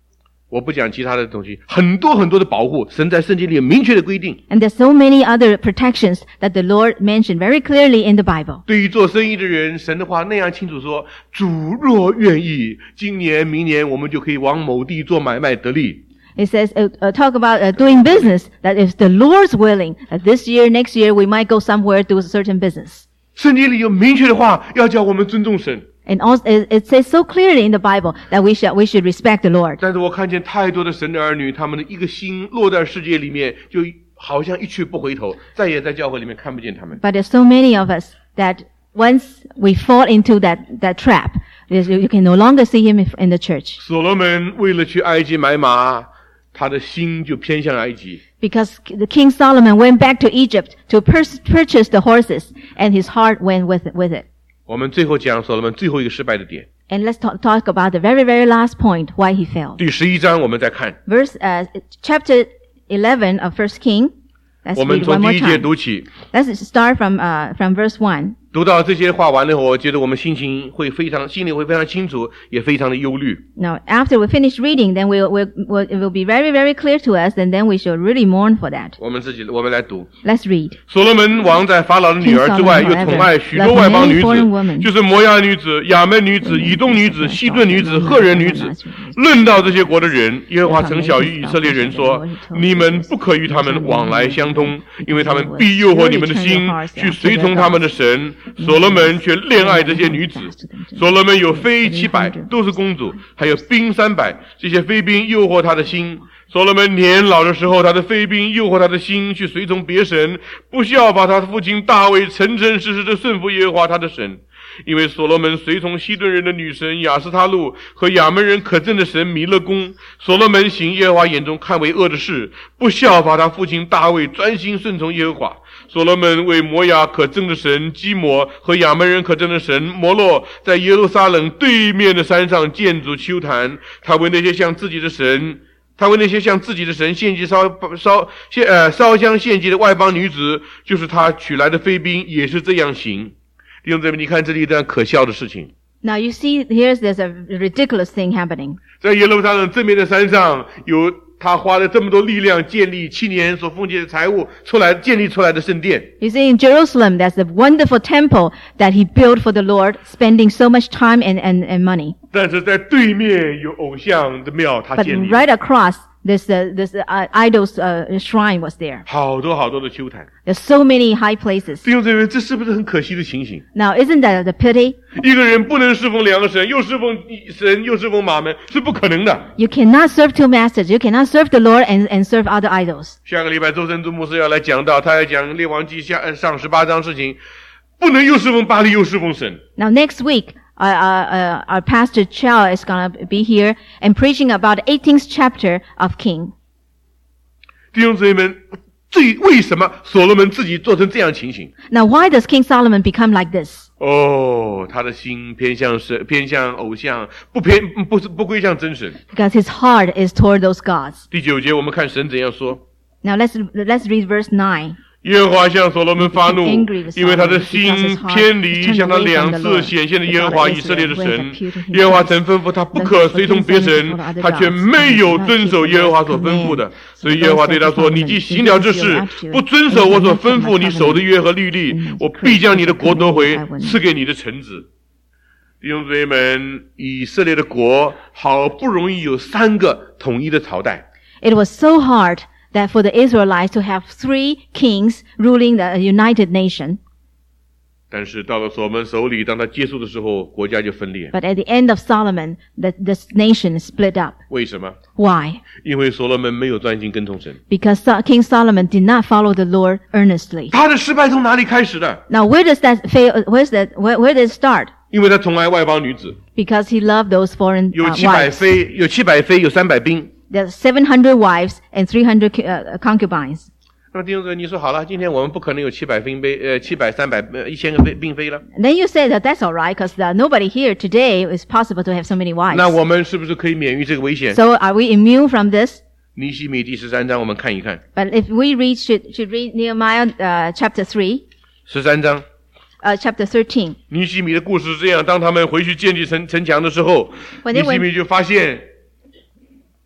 我不讲其他的东西，很多很多的保护，神在圣经里有明确的规定。
And there's so many other protections that the Lord mentioned very clearly in the Bible.
对于做生意的人，神的话那样清楚说：主若愿意，今年、明年我们就可以往某地做买卖得利。
It says, uh, uh, talk about uh, doing business, that if the Lord's willing, that this year, next year, we might go somewhere to do a certain business.
圣经里有明确的话，要叫我们尊重神。
And also, it, it says so clearly in the Bible that we should, we should respect the Lord.
但是我看见太多的神的儿女，他们的一个心落在世界里面，就好像一去不回头，再也在教会里面看不见他们。
But there's so many of us that once we fall into that, that trap, you can no longer see him in the church.
所罗门为了去埃及买马，他的心就偏向埃及。
Because the King Solomon went back to Egypt to pur- purchase the horses, and his heart went with it, with it.
我们最后讲所罗门最后一个失败的点。
And let's talk, talk about the very, very last point, why he failed.
第十一章我们再看。
Verse, uh, chapter eleven of First King. Let's
我们
read
从
one
第
more
一节
time.
读起。
Let's start from, uh, from verse one.
读到这些话完了以后，我觉得我们心情会非常，心里会非常清楚，也非常的忧虑。
Now, after we finish reading, then we'll, we'll, we'll, it will be very, very clear to us, and then we should really mourn for that.
我们自己，我们来读。
Let's read.
所罗门王在法老的女儿之外，又宠爱许多外邦女子，就是摩押女子、亚门女子、以东女子、西顿女子、赫人女子。论到这些国的人，耶和华曾晓谕以色列人说：你们不可与他们往来相通，因为他们必诱惑你们的心，去随从他们的神。所罗门却恋爱这些女子。所罗门有妃七百，都是公主，还有兵三百，这些妃兵诱惑他的心。所罗门年老的时候，他的妃兵诱惑他的心，去随从别神，不效法他的父亲大卫，诚诚实实的顺服耶和华他的神。因为所罗门随从西顿人的女神亚斯他路和亚门人可憎的神弥勒公，所罗门行耶和华眼中看为恶的事，不效法他父亲大卫，专心顺从耶和华。所罗门为摩押可憎的神基摩和亚门人可憎的神摩洛，在耶路撒冷对面的山上建筑丘坛。他为那些向自己的神他为那些向自己的神献祭烧烧献呃烧香献祭的外邦女子，就是他娶来的妃兵，也是这样行。弟兄姊妹，你看这里一段可笑的事情。
Now you see, here's there's a ridiculous thing happening.
在耶路撒冷正面的山上，有他花了这么多力量建立七年所奉献的财物出来建立出来的圣殿。
You see, in Jerusalem, there's a wonderful temple that he built for the Lord, spending so much time and, and, and money.
但是在对面有偶像的庙，他
But
建立。
right across, this, uh, this uh, idol's uh, shrine was there.
好多好多的丘坛。
There's so many high places.
弟兄姊妹，这是不是很可惜的情形？
Now, isn't that the pity?
一个人不能侍奉两个神，又侍奉神又侍奉马门，是不可能的。
You cannot serve two masters. You cannot serve the Lord and, and serve other idols.
下个礼拜周深珠牧师要来讲到，他要讲列王记下上十八章事情，不能又侍奉巴力又侍奉神。
Now, next week, uh, uh, our pastor Chow is going to be here and preaching about the eighteenth chapter of King.
弟兄姊妹们，最为什么所罗门自己做成这样情形？
Now, why does King Solomon become like this?
哦，他的心偏向神，偏向偶像，不偏不是不归向真神。
Because his heart is toward those gods.
第九节，我们看神怎样说。
Now, let's let's read verse nine.
耶和华向所罗门发怒，因为他的心偏离向他两次显现的耶和华以色列的神。耶和华曾吩咐他不可随从别神，他却没有遵守耶和华所吩咐的。所以耶和华对他说：你既行了这事，不遵守我所吩咐你守的约和律例，我必将你的国夺回，赐给你的臣子。弟兄姊妹们，以色列的国好不容易有三个统一的朝代。
It was so hard that for the Israelites to have three kings ruling the united nation.
但是到了所罗门手里，当他接触的时候，国家就分裂。
But at the end of Solomon, the, the nation split up.
为什么？
Why?
因为所罗门没有专心跟从神。
Because So- King Solomon did not follow the Lord earnestly.
他的失败从哪里开始的？
Now, where does that fail? Where's that? Where, where did it start?
因为他宠爱外邦女子，
Because he loved those foreign
有
uh,
七百
wives.
妃，有七百妃，有三百兵。
There's seven hundred wives and three hundred uh, concubines.
那么弟兄姊妹，你说好了，今天我们不可能有七百兵妃，呃，七百、三百、呃，一千个妃兵妃了。
And then you say that that's all right because uh, nobody here today is possible to have so many wives.
那我们是不是可以免于这个危险？
So are we immune from this?
尼希米第十三章，我们看一看。
But if we read, should, should read Nehemiah uh, chapter three,
十三章，
uh, chapter thirteen.
尼希米的故事是这样：当他们回去建立城城墙的时候，
When
尼
they
希米就发现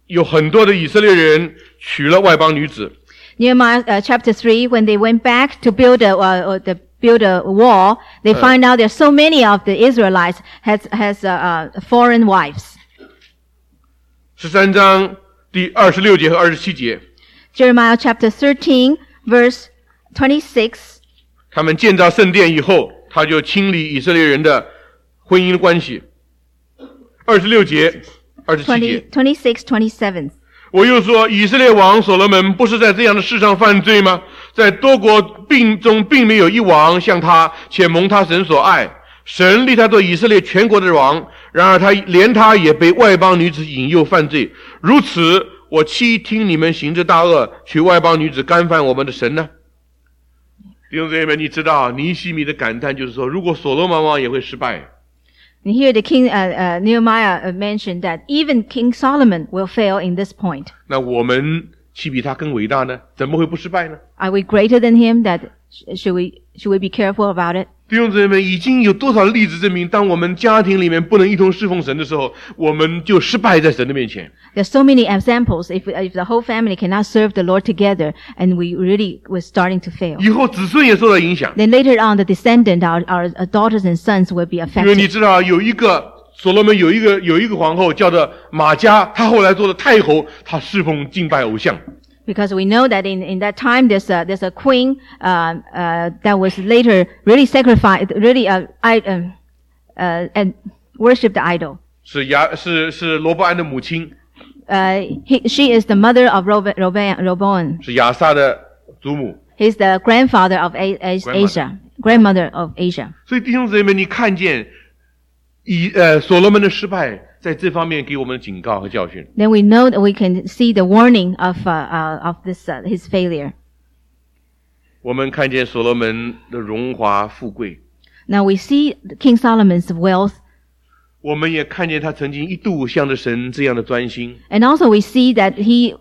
有很多的以色列人娶了外邦女子。
Nehemiah uh, chapter three, when they went back to build a, uh, the, build a wall, they uh, find out there's so many of the Israelites has, has uh, uh, foreign wives.
十三章第二十六节和二十七节。
Jeremiah chapter thirteen, verse twenty-six.
他们建造圣殿以后，他就清理以色列人的婚姻关系。二十六节、二十七节。
twenty-six, twenty-seven.
我又说，以色列王所罗门不是在这样的事上犯罪吗？在多国并中并没有一王像他，且蒙他神所爱。神立他做以色列全国的王，然而他连他也被外邦女子引诱犯罪。如此，我岂听你们行这大恶，娶外邦女子干犯我们的神呢？弟兄姊妹们，你知道尼希米的感叹就是说，如果所罗门王也会失败。
And here the king, uh, uh, Nehemiah mentioned that even King Solomon will fail in this point.
那我们岂比他更伟大呢？怎么会不失败呢？
Are we greater than him? That should we should we be careful about it?
弟兄姊妹们，已经有多少例子证明，当我们家庭里面不能一同侍奉神的时候，我们就失败在神的面前。
There's so many examples. If if the whole family cannot serve the Lord together, and we really were starting to fail.
以后子孙也受到影响。
Then later on, the descendant, our our daughters and sons, will be affected.
因为你知道，有一个所罗门有一个有一个皇后叫做玛迦，她后来做了太后，她侍奉敬拜偶像。
Because we know that in, in that time there's a, there's a queen, uh, uh, that was later really sacrificed, really, uh, I, uh, uh, and worshipped the idol.
是亚是是罗伯安的母亲。
Uh, he, she is the mother of Roboam.
是亚撒的祖母。
He's the grandfather of A, A, Asia, grandmother of Asia.
所以弟兄姊妹，你看见以呃所罗门的失败。在这方面给我们警告和教训。
Then we know that we can see the warning of uh, uh, of this uh, his failure.
我们看见所罗门的荣华富贵。
Now we see King Solomon's wealth.
我们也看见他曾经一度向着神这样的专心。
And also we see that he,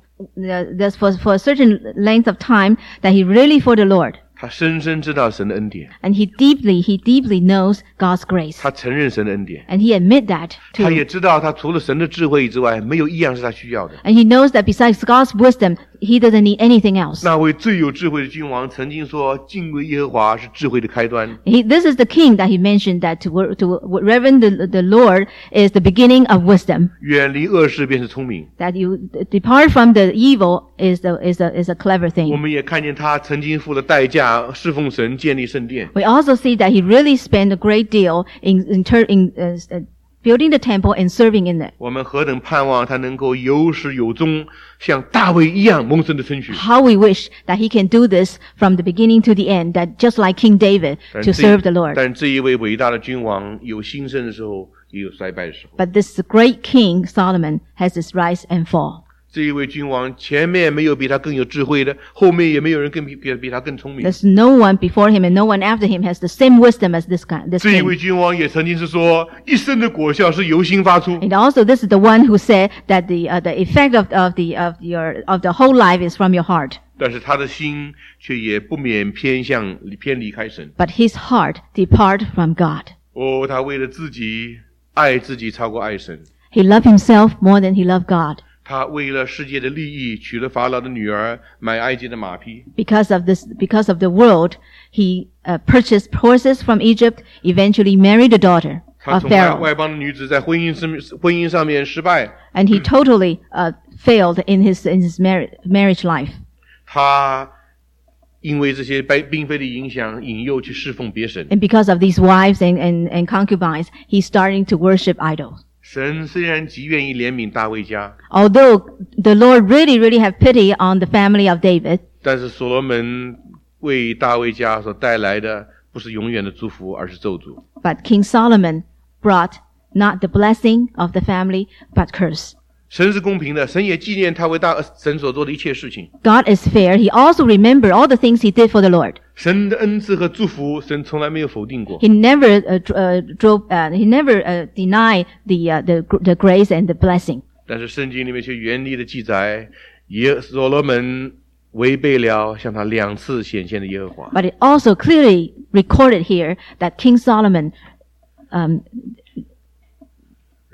uh, for for a certain length of time, that he really for the Lord.
他深深知道神的恩典。
And he deeply, he deeply knows God's grace.
他承认神的恩典。
And he admit that too.
他也知道他除了神的智慧之外，没有一样是他需要的。
And he knows that besides God's wisdom, he doesn't need anything else.
那位最有智慧的君王曾经说：“敬畏耶和华是智慧的开端。”
He, this is the king that he mentioned that to to reverend the the Lord is the beginning of wisdom.
远离恶事便是聪明。
That you depart from the evil is the is a is a clever thing.
我们也看见他曾经付了代价侍奉神，建立圣殿。
We also see that he really spent a great deal in in, in uh, building the temple and serving in it.
我们何等盼望他能够有始有终，像大卫一样蒙神的称许。
How we wish that he can do this from the beginning to the end, that just like King David to serve the Lord.
但这一位伟大的君王有兴盛的时候，也有衰败的时候。
But this great king Solomon has his rise and fall.
这一位君王前面没有比他更有智慧的，后面也没有人更比比他更聪明。
There's no one before him and no one after him has the same wisdom as this guy. This
这一位君王也曾经是说，一生的果效是由心发出。
And also, this is the one who said that the uh, the effect of of the of your of the whole life is from your heart.
但是他的心却也不免偏向偏离开神。
But his heart depart from God.
哦，他为了自己爱自己超过爱神。
He loved himself more than he loved God.
他为了世界的利益，娶了法老的女儿，买埃及的马匹。
Because of this, because of the world, he uh, purchased horses from Egypt. Eventually, married a daughter of Pharaoh.
外邦的女子在婚姻上婚姻上面失败。
And he totally uh, failed in his in his marriage marriage life.
他因为这些并非的影响，引诱去侍奉别神。
And because of these wives and and and concubines, he's starting to worship idols.
神虽然极愿意怜悯大卫家
Although the Lord really, really have pity on the family of David,
但是所罗门为大卫家所带来的不是永远的祝福，而是咒诅。
but King Solomon brought not the blessing of the family, but curse.
神是公平的，神也纪念他为大神所做的一切事情。
God is fair. He also remembered all the things he did for the Lord.
神的恩赐和祝福，神从来没有否定过。
He never uh, uh, drove. Uh, he never uh, denied the uh, the the grace and the blessing.
但是圣经里面却严厉的记载，耶所罗门违背了向他两次显现的耶和华。
But it also clearly recorded here that King Solomon um,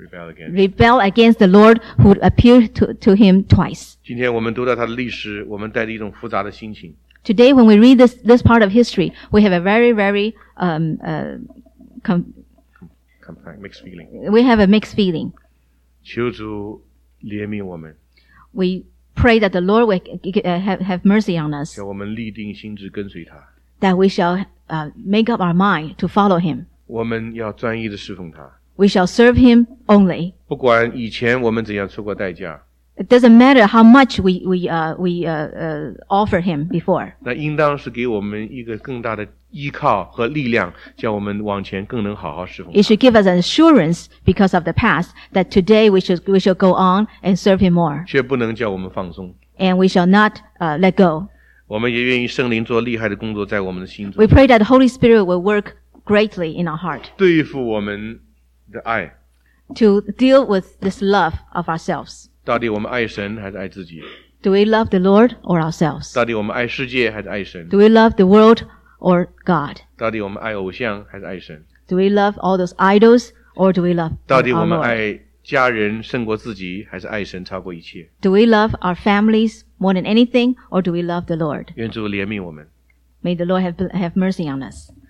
rebel against.
rebel against the Lord who appeared to, to him twice.
今天我们读到他的历史，我们带着一种复杂的心情。
Today, when we read this this part of history, we have a very, very um, uh, com-
com- mixed feeling.
we have a mixed feeling.
求主怜悯我们，
We pray that the Lord will uh, have, have mercy on us,
叫我们立定心志跟随他。
that we shall uh, make up our mind to follow him.
我们要专一的侍奉他，
We shall serve him only.
不管以前我们怎样出过代价，
It doesn't matter how much we we uh, we uh, uh, offer him before.
那应当是给我们一个更大的依靠和力量，叫我们往前更能好好侍奉他。
It should give us an assurance because of the past that today we should we shall go on and serve him more,
却不能叫我们放松。
and we shall not uh, let go.
我们也愿意圣灵做厉害的工作在我们的心中，
We pray that the Holy Spirit will work greatly in our heart
对付我们的爱。
to deal with this love of ourselves.
到底我们爱神还是爱自己？
Do we love the Lord or ourselves?
到底我们爱世界还是爱神？
Do we love the world or God?
到底我们爱偶像还是爱神？
Do we love all those idols or do we love
到底
our
我们
Lord?
爱家人胜过自己，还是爱神超过一切？
Do we love our families more than anything or do we love the Lord?
愿主怜悯我们。
May the Lord have, have mercy on us.